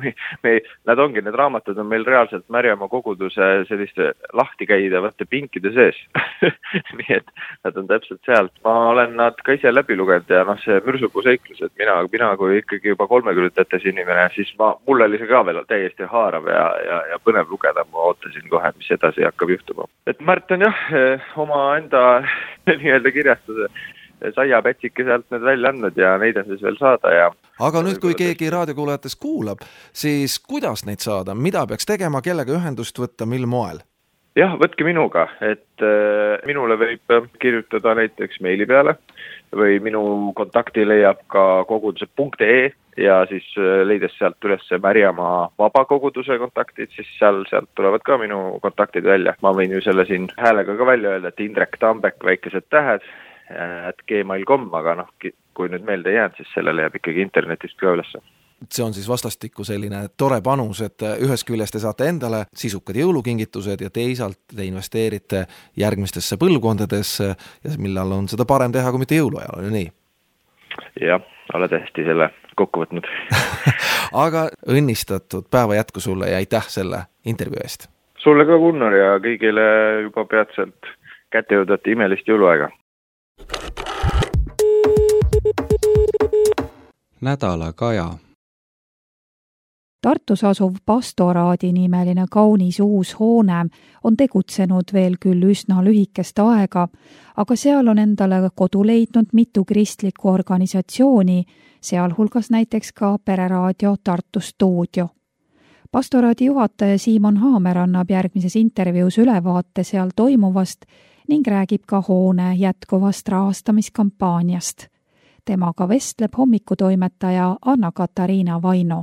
nad ongi, need raamatud on meil reaalselt Märjamaa koguduse selliste lahtikäidavate pinkide sees. Nii et nad on täpselt sealt. Ma olen nad ka ise läbi lugenud ja see Mürsupuu seiklus, et mina kui ikkagi juba 30-ndates inimene, siis mul oli see ka veel täiesti haarav ja põnev lugeda. Ma ootasin kohe, mis edasi hakkab juhtuma. Et Märt on oma enda nii-öelda kirjastuse saiapätsike sealt need välja andnud ja neid on siis veel saada ja... Aga nüüd, kui keegi raadiokuulajates kuulab, siis kuidas neid saada? Mida peaks tegema, kellega ühendust võtta, mil moel? Jah, võtke minuga, et minule võib kirjutada näiteks meili peale või minu kontakti leiab ka koguduse.ee ja siis leides sealt üles Märjamaa vabakoguduse kontaktid, siis sealt tulevad ka minu kontaktid välja. Ma võin ju selle siin häälega ka välja öelda, et Indrek Tambek, väikesed tähed, @gmail.com, aga kui nüüd meelde jäänud, siis sellele jääb ikkagi internetist ka üles. See on siis vastastikku selline tore panus, et ühest küljest te saate endale sisukad jõulukingitused ja teisalt te investeerite järgmistesse põlvkondadesse ja millal on seda parem teha kui mitte jõuluajal, on ju nii? Jah, oled hästi selle kokku võtnud. Aga õnnistatud päeva jätku sulle ja aitäh selle intervjuu eest. Sulle ka, Gunnar, ja kõigile juba peatselt kätte jõudvat imelist jõuluaega. Nädala Kaja. Tartus asuv Pastoraadi nimeline kaunis uus hoone on tegutsenud veel küll üsna lühikest aega, aga seal on endale kodu leidnud mitu kristlikku organisatsiooni, sealhulgas näiteks ka Pereraadio Tartu stuudio. Pastoraadi juhataja Siimon Haamer annab järgmises intervjuus ülevaate seal toimuvast ning räägib ka hoone jätkuvast rahastamiskampaaniast. Temaga vestleb hommikutoimetaja Anna-Katariina Vaino.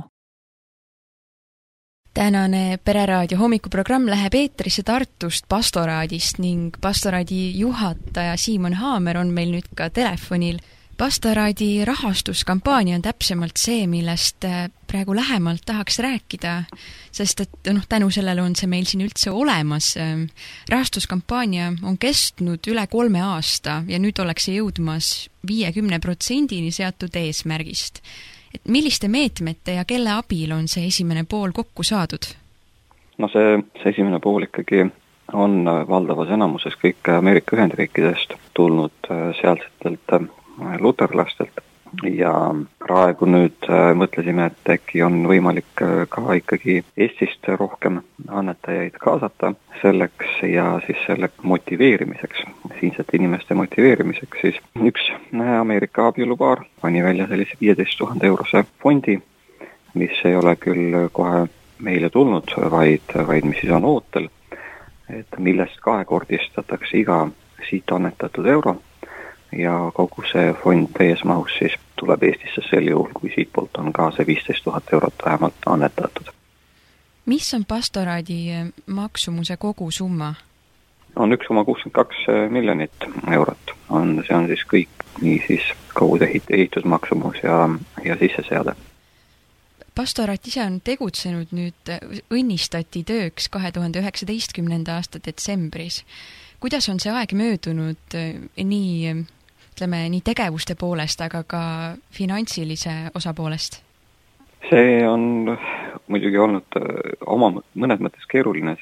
Tänane Pereraadio hommikuprogramm läheb eetrisse Tartust Pastoraadist ning Pastoraadi juhataja Siimon Haamer on meil nüüd ka telefonil. Pastoraadi rahastuskampaania on täpsemalt see, millest praegu lähemalt tahaks rääkida, sest et tänu sellele on see meil siin üldse olemas. Rahastuskampaania on kestnud üle 3 aasta ja nüüd oleks see jõudmas 50% seatud eesmärgist. Et milliste meetmete ja kelle abil on see esimene pool kokku saadud? See esimene pool ikkagi on valdavas enamuses kõik Ameerika Ühendriikidest tulnud sealsetelt luterlastelt ja praegu nüüd mõtlesime, et äkki on võimalik ka ikkagi Eestist rohkem annetajaid kaasata selleks ja siis selle motiveerimiseks, siinsete inimeste motiveerimiseks, siis üks Ameerika abielupaar pani välja sellise 15 000 eurose fondi, mis ei ole küll kohe meile tulnud, vaid mis siis on ootel, et millest kahekordistatakse iga siit annetatud euro ja kogu see fond täies mahus siis tuleb Eestisse sel juhul, kui siit poolt on ka see 15 000 eurot vähemalt annetatud. Mis on pastoraadi maksumuse kogusumma? On 1,62 miljonit eurot. See on siis kõik, nii siis kogu ehitusmaksumus ja sisseseade. Pastoraat ise on tegutsenud nüüd, õnnistati tööks 2019. aasta detsembris. Kuidas on see aeg möödunud nii tegevuste poolest, aga ka finantsilise osa poolest? See on muidugi olnud mõnes mõttes keeruline,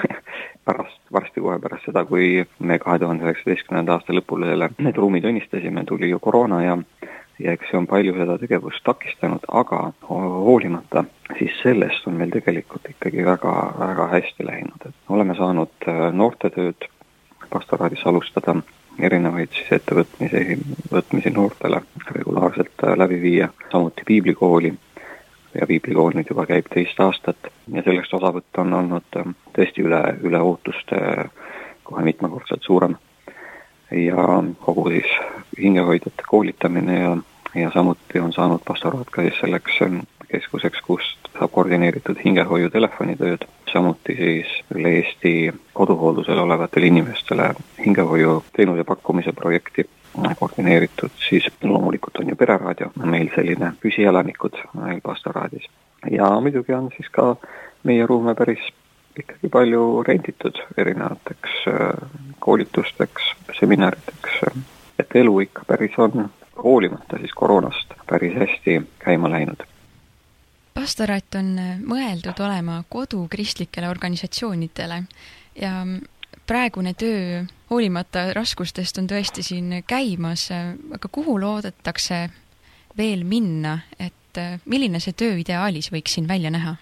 varsti kohe pärast seda, kui me 2019. aasta lõpul need ruumid õnnistasime, tuli ju koroona ja eks see on palju seda tegevust takistanud, aga hoolimata siis sellest on meil tegelikult ikkagi väga, väga hästi läinud. Oleme saanud noortetööd pastoraadis alustada, erinevaid siis ettevõtmisi noortele regulaarselt läbi viia, samuti piiblikooli ja piiblikool nüüd juba käib 2 aastat ja sellest osavõtt on olnud tõesti üle ootuste kohe mitmekordselt suurem. Ja kogu siis hingehoidjate koolitamine ja samuti on saanud pastoraat ka siis selleks keskuseks, kust saab koordineeritud hingehoiu telefonitööd, samuti siis üle Eesti koduhooldusel olevatele inimestele hingehoiu teenuse pakkumise projekti koordineeritud, siis loomulikult on ju pereraadio meil selline püsielanikud meil pastoraadis. Ja muidugi on siis ka meie ruume päris ikkagi palju renditud erinevateks koolitusteks, seminarideks, et elu ikka päris on hoolimata siis koroonast päris hästi käima läinud. Pastoraat on mõeldud olema kodu kristlikele organisatsioonidele ja praegune töö hoolimata raskustest on tõesti siin käimas, aga kuhu loodetakse veel minna, et milline see töö ideaalis võiks siin välja näha?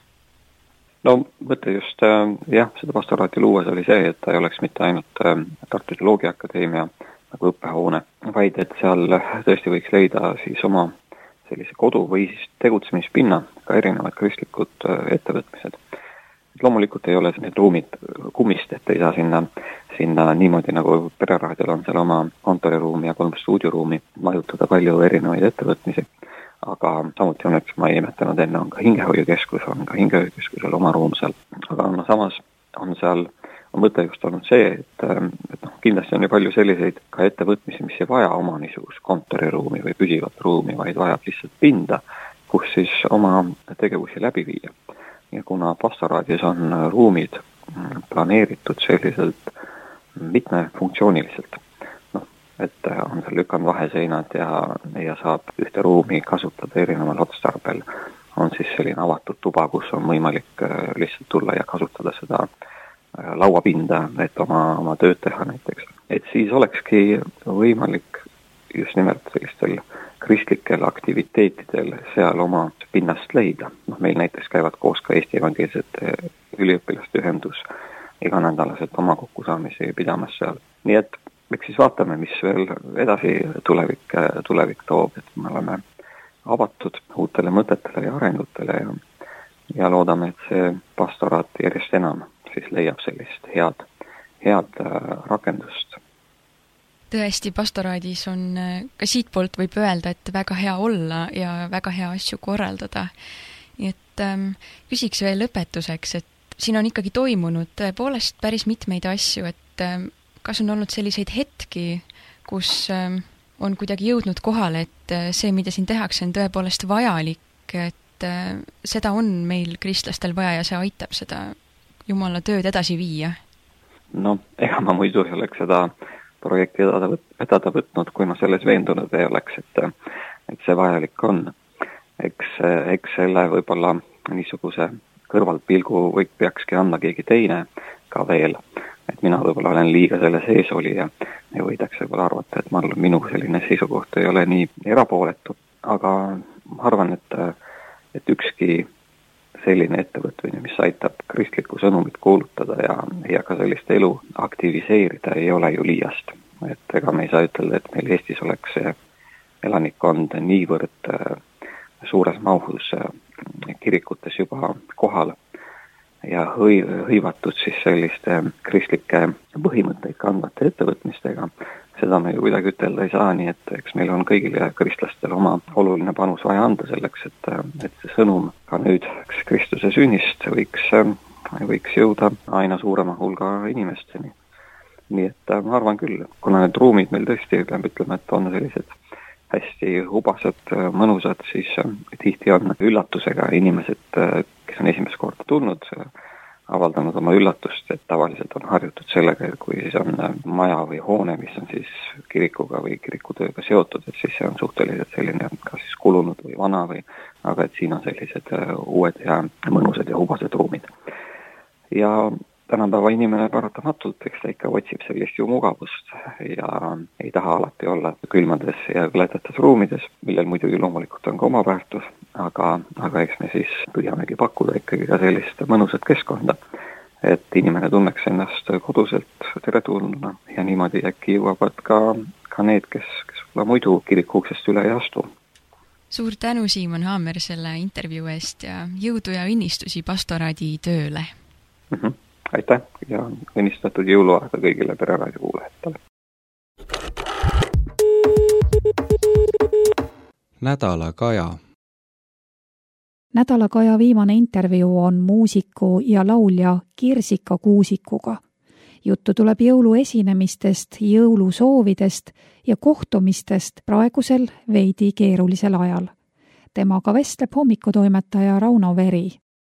No mõte just, seda pastoraati luues oli see, et ta ei oleks mitte ainult Tartu Teoloogiaakadeemia nagu õppehoone, vaid et seal tõesti võiks leida siis oma sellise kodu või siis tegutsemispinna ka erinevad kristlikud ettevõtmised. Loomulikult ei ole need ruumid kummist, et ei saa sinna niimoodi nagu pereraadiol on seal oma kontoriruumi ja 3 stuudioruumi majutada palju erinevaid ettevõtmisi. Aga samuti on, et ma ei imetanud enne, on ka hingehoiukeskus, on ka hingehoiukeskusel oma ruum seal. Aga samas on seal mõte just olnud see, et kindlasti on ju palju selliseid ka ettevõtmisi, mis ei vaja oma niisugust kontoriruumi või püsivat ruumi, vaid vajab lihtsalt pinda, kus siis oma tegevusi läbi viia. Ja kuna pastoraadis on ruumid planeeritud selliselt mitmefunktsiooniliselt, et on seal lükanud vaheseinad ja saab ühte ruumi kasutada erineval otstarbel, on siis selline avatud tuba, kus on võimalik lihtsalt tulla ja kasutada seda lauapinda, et oma tööd teha näiteks. Et siis olekski võimalik just nimelt sellistel kristlikel aktiviteetidel seal oma pinnast leida. Meil näiteks käivad koos ka Eesti evangeelsete üliõpilaste ühendus iganädalaselt oma kokkusaamisi pidamas seal. Nii et eks siis vaatame, mis veel edasi tulevik toob, et me oleme avatud uutele mõtetele ja arengutele ja loodame, et see pastoraat järjest enam siis leiab sellist head rakendust. Tõesti, pastoraadis on ka siit poolt võib öelda, et väga hea olla ja väga hea asju korraldada. Et küsiks veel lõpetuseks, et siin on ikkagi toimunud tõepoolest päris mitmeid asju, et kas on olnud selliseid hetki, kus on kuidagi jõudnud kohale, et see, mida siin tehakse, on tõepoolest vajalik, et seda on meil kristlastel vaja ja see aitab seda Jumala tööd edasi viia? No, ega ma muidu ei oleks seda projekti vedada võtnud, kui ma selles veendunud ei oleks, et see vajalik on. Eks selle võib-olla niisuguse kõrvaltpilgu peakski andma keegi teine ka veel, et mina võib-olla olen liiga selle sees oli ja võidaks võib-olla arvata, et minu selline seisukoht ei ole nii erapooletu, aga ma arvan, et ükski selline ettevõtmine, mis aitab kristlikku sõnumit kuulutada ja ka sellist elu aktiviseerida, ei ole ju liiast. Et ega me ei saa ütelda, et meil Eestis oleks elanikkond niivõrd suures mahus kirikutes juba kohal ja hõivatud siis selliste kristlike põhimõtteid kandvate ettevõtmistega. Seda me ju kuidagi ütelda ei saa, nii et eks meil on kõigile kristlastel oma oluline panus vaja anda selleks, et see sõnum ka nüüd Kristuse sünnist võiks jõuda aina suurema hulga inimesteni. Nii et ma arvan küll, kuna need ruumid meil tõesti, peab ütlema, et on sellised hästi hubased, mõnusad, siis tihti on üllatusega inimesed, kes on esimest korda tulnud, avaldanud oma üllatust, et tavaliselt on harjutud sellega, et kui siis on maja või hoone, mis on siis kirikuga või kirikutööga seotud, et siis see on suhteliselt selline ka siis kulunud või vana aga et siin on sellised uued ja mõnusad ja hubased ruumid. Ja tänapäeva inimene paratamatult, eks ta ikka otsib sellist ju mugavust ja ei taha alati olla külmades ja kõledates ruumides, millel muidugi loomulikult on ka oma väärtus, aga eks me siis püüamegi pakkuda ikkagi ka sellist mõnusat keskkonda, et inimene tunneks ennast koduselt teretulnuna ja niimoodi äkki jõuavad ka need, kes muidu kiriku uksest üle ei astu. Suur tänu, Siimon Haamer, selle intervjuu eest ja jõudu ja õnnistusi pastoraadi tööle! Aitäh ja õnnistatud jõuluaega kõigile Pereraadio kuulajatele. Nädalakaja. Nädalakaja viimane intervjuu on muusiku ja laulja Kirsika Kuusikuga. Juttu tuleb jõuluesinemistest, jõulusoovidest ja kohtumistest praegusel veidi keerulisel ajal. Temaga vestleb hommikutoimetaja Rauno Veri.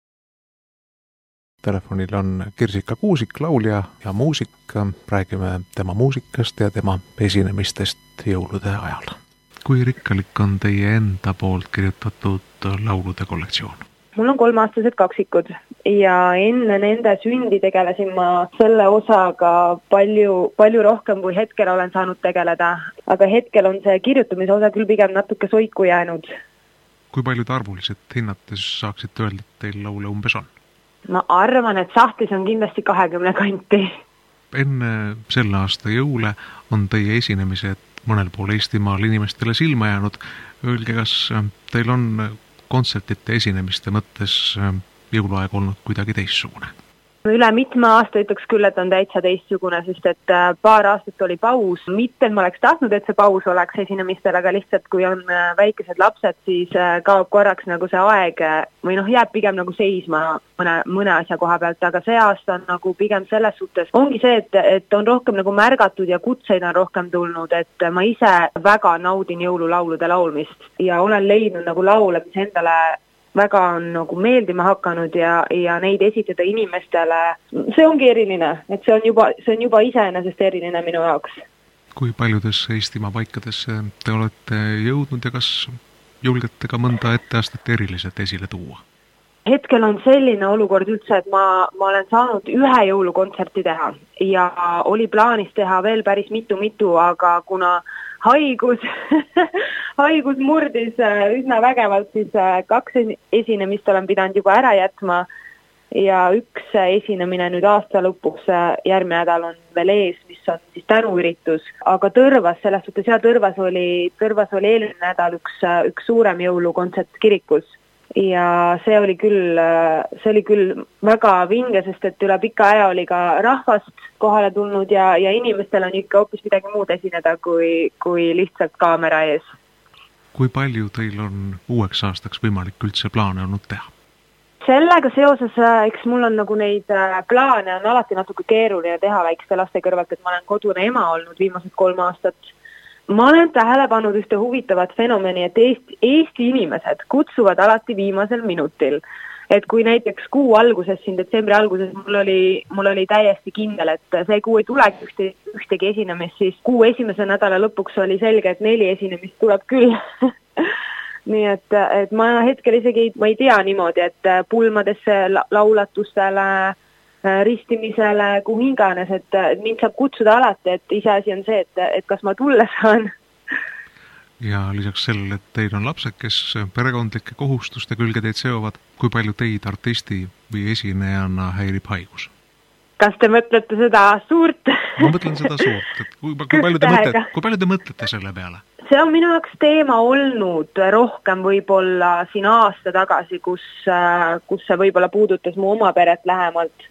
Telefonil on Kirsika Kuusik, laulja ja muusik. Räägime tema muusikast ja tema esinemistest jõulude ajal. Kui rikkalik on teie enda poolt kirjutatud laulude kollektsioon? Mul on 3-aastased kaksikud ja enne nende sündi tegelesin ma selle osaga palju rohkem, kui hetkel olen saanud tegeleda. Aga hetkel on see kirjutamise osa küll pigem natuke soiku jäänud. Kui paljud arvuliselt hinnates saaksite öelda, et teil laule umbes on? Ma arvan, et sahtlis on kindlasti 20 kanti. Enne selle aasta jõule on teie esinemised mõnel pool Eestimaal inimestele silma jäänud. Öelge, kas teil on kontsertite esinemiste mõttes jõuluaeg olnud kuidagi teistsugune? Üle mitme aasta ütleks küll, et on täitsa teistsugune, sest et paar aastat oli paus. Mitte ma oleks tahtnud, et see paus oleks esinemistel, aga lihtsalt kui on väikesed lapsed, siis kaob korraks nagu see aeg või jääb pigem nagu seisma mõne asja koha pealt, aga see aasta on nagu pigem selles suhtes. Ongi see, et on rohkem nagu märgatud ja kutseid on rohkem tulnud, et ma ise väga naudin jõululaulude laulmist ja olen leidnud nagu laule, mis endale väga on nagu meeldima hakanud ja neid esitada inimestele. See ongi eriline, et see on juba iseenesest eriline minu jaoks. Kui paljudesse Eestimaa paikadesse te olete jõudnud ja kas julgete ka mõnda etteastet eriliselt esile tuua? Hetkel on selline olukord üldse, et ma olen saanud ühe jõulukontserti teha ja oli plaanis teha veel päris mitu, aga kuna haigus murdis üsna vägevalt, siis 2 esinemist olen pidanud juba ära jätma ja üks esinemine nüüd aasta lõpuks, järgmine nädal on veel ees, mis on siis tänuüritus. Aga Tõrvas, selles suhtes Tõrvas oli eelmine nädal üks suurem jõulukontsert kirikus. Ja see oli küll väga vinge, sest et üle pika aja oli ka rahvast kohale tulnud ja inimestel on ikka hoopis midagi muud esineda kui lihtsalt kaamera ees. Kui palju teil on uueks aastaks võimalik üldse plaane olnud teha? Sellega seoses, eks mul on nagu neid plaane on alati natuke keeruline teha väikeste laste kõrvalt, et ma olen kodune ema olnud viimased 3 aastat. Ma olen tähele pannud ühte huvitavat fenomeni, et Eesti inimesed kutsuvad alati viimasel minutil. Et kui näiteks kuu alguses, siin detsembri alguses, mul oli täiesti kindel, et see kuu ei tulegi ühtegi esinemist, siis kuu esimese nädala lõpuks oli selge, et 4 esinemist tuleb küll. Nii et ma hetkel isegi ma ei tea niimoodi, et pulmadesse, laulatustele, ristimisele, kuhu iganes, et mind saab kutsuda alati, et iseasi on see, et kas ma tulla saan. Ja lisaks sellele, et teil on lapsed, kes perekondlike kohustuste külge teid seovad, kui palju teid artisti või esinejana häirib haigus? Kas te mõtlete seda suurt? Ma mõtlen seda suurt, et kui palju te mõtlete selle peale? See on minu jaoks teema olnud rohkem võib-olla siin aasta tagasi, kus see võib-olla puudutas mu oma peret lähemalt.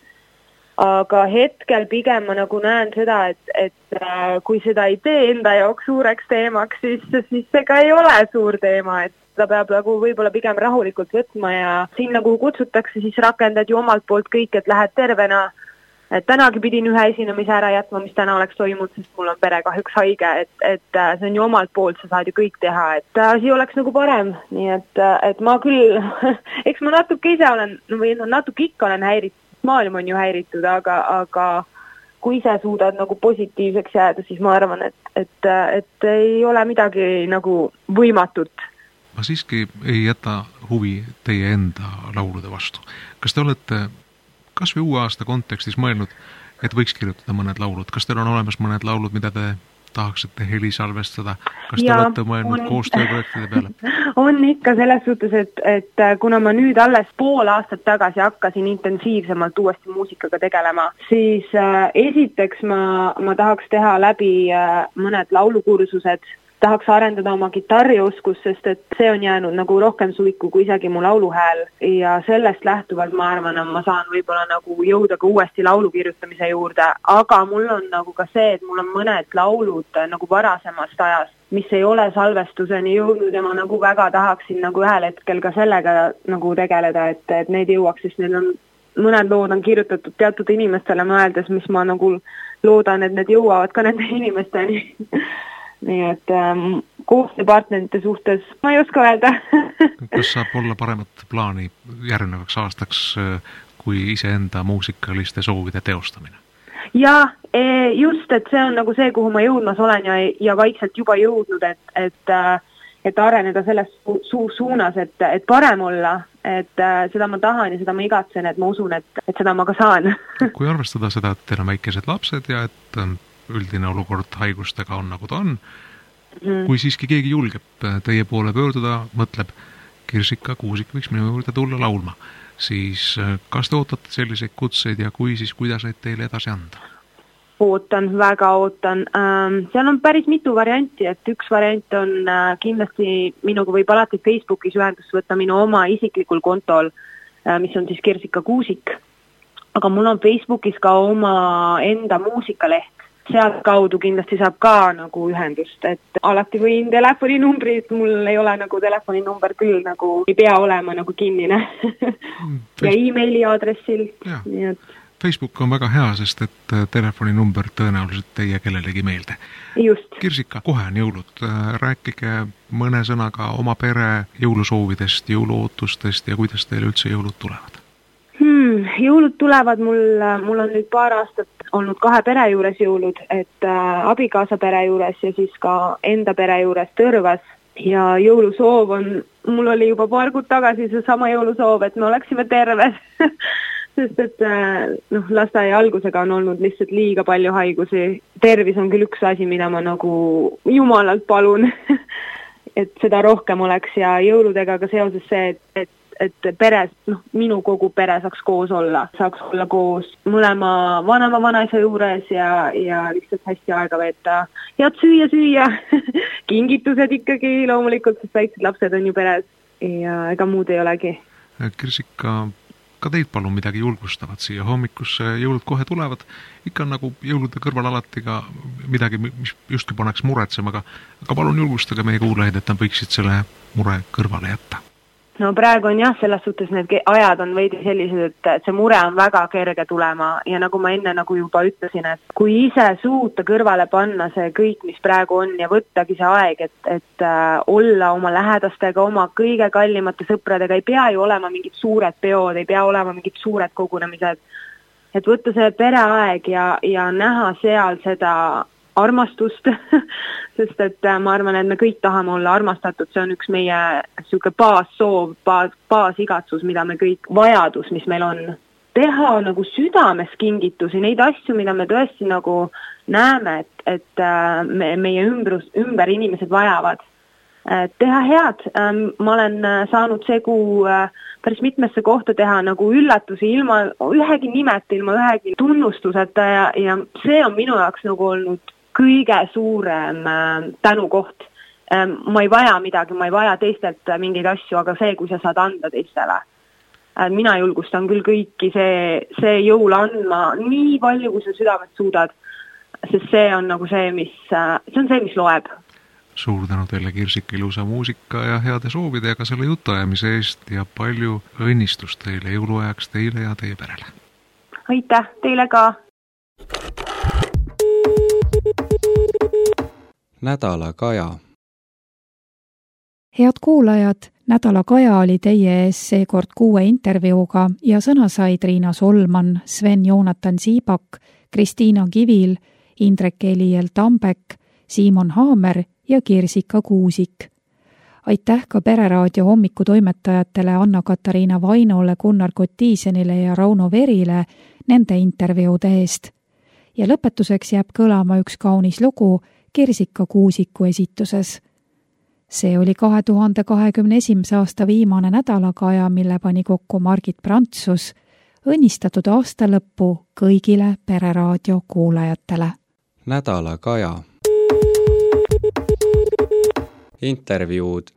Aga hetkel pigem ma nagu näen seda, et kui seda ei tee enda jaoks suureks teemaks, siis see ka ei ole suur teema, et ta peab nagu võib-olla pigem rahulikult võtma ja sinna, kuhu kutsutakse, siis rakendad ju omalt poolt kõik, et lähed tervena. Et tänagi pidin ühe esinemise ära jätma, mis täna oleks toimunud, sest mul on pere kahjuks haige, et see on ju omalt poolt, sa saad ju kõik teha, et asi oleks nagu parem, nii et ma küll, eks ma natuke ise olen, või natuke ikka olen häiritud, maailm on ju häiritud, aga kui ise suudad nagu positiivseks jääda, siis ma arvan, et ei ole midagi nagu võimatut. Ma siiski ei jäta huvi teie enda laulude vastu. Kas te olete kas või uue aasta kontekstis mõelnud, et võiks kirjutada mõned laulud? Kas teil on olemas mõned laulud, mida te tahaksite helisalvestada? Kas te olete mõelnud koostööprojektide peale? On ikka selles suhtes, et kuna ma nüüd alles pool aastat tagasi hakkasin intensiivsemalt uuesti muusikaga tegelema, siis esiteks ma tahaks teha läbi mõned laulukursused, tahaks arendada oma kitarrioskus, sest et see on jäänud nagu rohkem suiku kui isegi mu lauluhääl ja sellest lähtuvalt ma arvan, et ma saan võib-olla nagu jõuda ka uuesti laulu kirjutamise juurde, aga mul on nagu ka see, et mul on mõned laulud nagu varasemast ajast, mis ei ole salvestuseni jõudnud ja ma nagu väga tahaksin nagu ühel hetkel ka sellega nagu tegeleda, et need jõuaks, sest need on mõned lood on kirjutatud teatud inimestele mõeldes, mis ma nagu loodan, et need jõuavad ka nende inimesteni. Nii et koostööpartnerite suhtes ma ei oska öelda. Kas saab olla paremat plaani järgnevaks aastaks kui iseenda muusikaliste soovide teostamine? Ja, just, et see on nagu see, kuhu ma jõudmas olen ja vaikselt juba jõudnud, et areneda selles suunas, et parem olla, et seda ma tahan ja seda ma igatsen, et ma usun, et seda ma ka saan. Kui arvestada seda, et teil on väikesed lapsed ja et üldine olukord haigustega on nagu ta on, kui siiski keegi julgeb teie poole pöörduda, mõtleb, Kirsika Kuusik võiks minu juurde tulla laulma, siis kas te ootate selliseid kutseid ja kui, siis kuidas neid teile edasi anda? Ootan, väga ootan. Seal on päris mitu varianti, et üks variant on kindlasti minuga võib alati Facebookis ühendust võtta minu oma isiklikul kontol, mis on siis Kirsika Kuusik, aga mul on Facebookis ka oma enda muusikaleht. Sealt kaudu kindlasti saab ka nagu ühendust, et alati võin telefoninumbrid, mul ei ole nagu telefoninumber küll nagu ei pea olema nagu kinnine ja e-maili aadressil. Nii et... Facebook on väga hea, sest et telefoninumber tõenäoliselt ei jää kellelegi meelde. Just. Kirsika, kohe on jõulud. Rääkige mõne sõnaga oma pere jõulusoovidest, jõuluootustest ja kuidas teile üldse jõulud tulevad? Jõulud tulevad, mul on nüüd paar aastat olnud 2 pere juures jõulud, et abikaasa pere juures ja siis ka enda pere juures Tõrvas ja jõulusoov on, mul oli juba paar kuud tagasi see sama jõulusoov, et me oleksime terved, sest et lasteaia algusega on olnud lihtsalt liiga palju haigusi. Tervis on küll üks asi, mida ma nagu jumalalt palun, et seda rohkem oleks ja jõuludega ka seoses see, et peres, minu kogu pere saaks olla koos mõlema vanema vanaisa juures ja lihtsalt hästi aega veeta. Head süüa, kingitused ikkagi loomulikult, sest väiksed lapsed on ju peres ja ega muud ei olegi. Kirsika, ka teid palun midagi julgustavat siia hommikusse, jõulud kohe tulevad, ikka on nagu jõulude kõrval alati ka midagi, mis justkui paneks muretsema, aga palun julgustage meie kuulajaid, et nad võiksid selle mure kõrvale jätta. No praegu on jah, selles suhtes need ajad on veidi sellised, et see mure on väga kerge tulema ja nagu ma enne nagu juba ütlesin, et kui ise suuta kõrvale panna see kõik, mis praegu on ja võttagi see aeg, et olla oma lähedastega, oma kõige kallimate sõpradega, ei pea ju olema mingid suured peod, ei pea olema mingid suured kogunemised, et võtta see pereaeg ja näha seal seda armastust, sest et ma arvan, et me kõik tahame olla armastatud, see on üks meie baassoov, baasigatsus, mida me kõik, vajadus, mis meil on teha nagu südames kingitusi, neid asju, mida me tõesti nagu näeme, et meie ümber inimesed vajavad. Teha head, ma olen saanud see kuu päris mitmesse kohta teha nagu üllatusi ilma ühegi nimeta, ilma ühegi tunnustuseta ja see on minu jaoks nagu olnud kõige suurem tänukoht. Ma ei vaja midagi, ma ei vaja teistelt mingeid asju, aga see, kui sa saad anda teistele. Mina julgustan küll kõiki see jõul andma nii palju, kui sa südamet suudad, sest see on nagu see, mis loeb. Suur tänu teile, Kirsik, ilusa muusika ja heade soovide ja ka selle jutuajamise eest ja palju õnnistust teile jõuluajaks, teile ja teie perele. Aitäh, teile ka! Nädala Kaja. Head kuulajad, Nädala Kaja oli teie ees seekord 6 intervjuuga ja sõna said Riina Solman, Sven Joonatan Siibak, Kristiina Kivil, Indrek Eliel Tambek, Siimon Haamer ja Kirsika Kuusik. Aitäh ka Pereraadio hommikutoimetajatele Anna-Katariina Vainole, Gunnar Kotiisenile ja Rauno Verile nende intervjuude eest. Ja lõpetuseks jääb kõlama üks kaunis lugu Kirsika Kuusiku esituses. See oli 2021. aasta viimane Nädala Kaja, mille pani kokku Margit Prantsus. Õnnistatud aasta lõppu kõigile Pereraadio kuulajatele. Nädala Kaja. Intervjuud.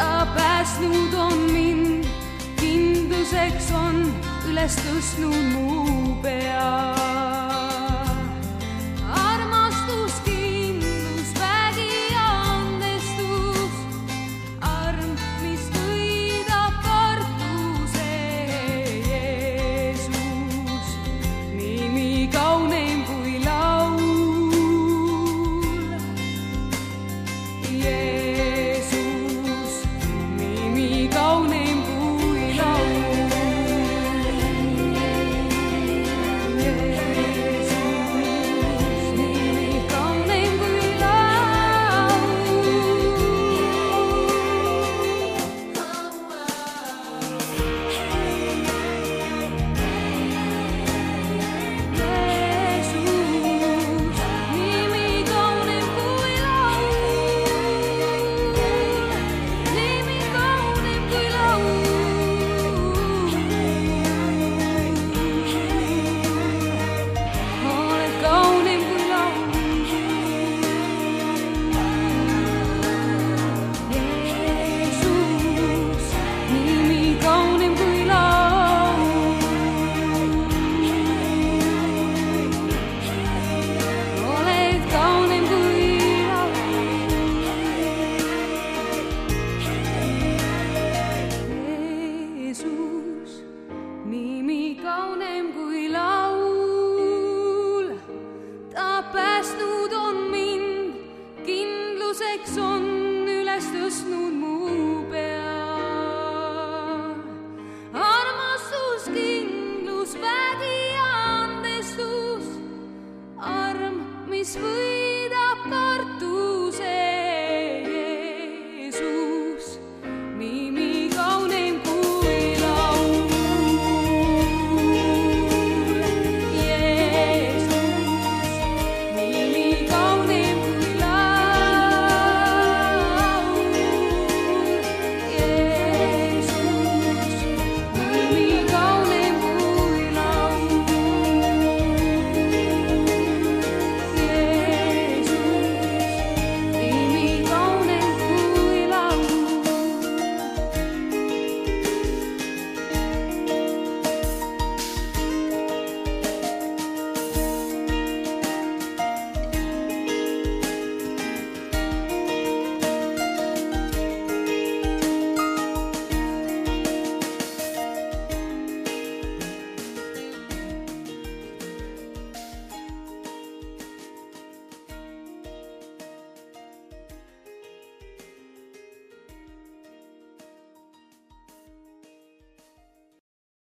Üles tõstnud mu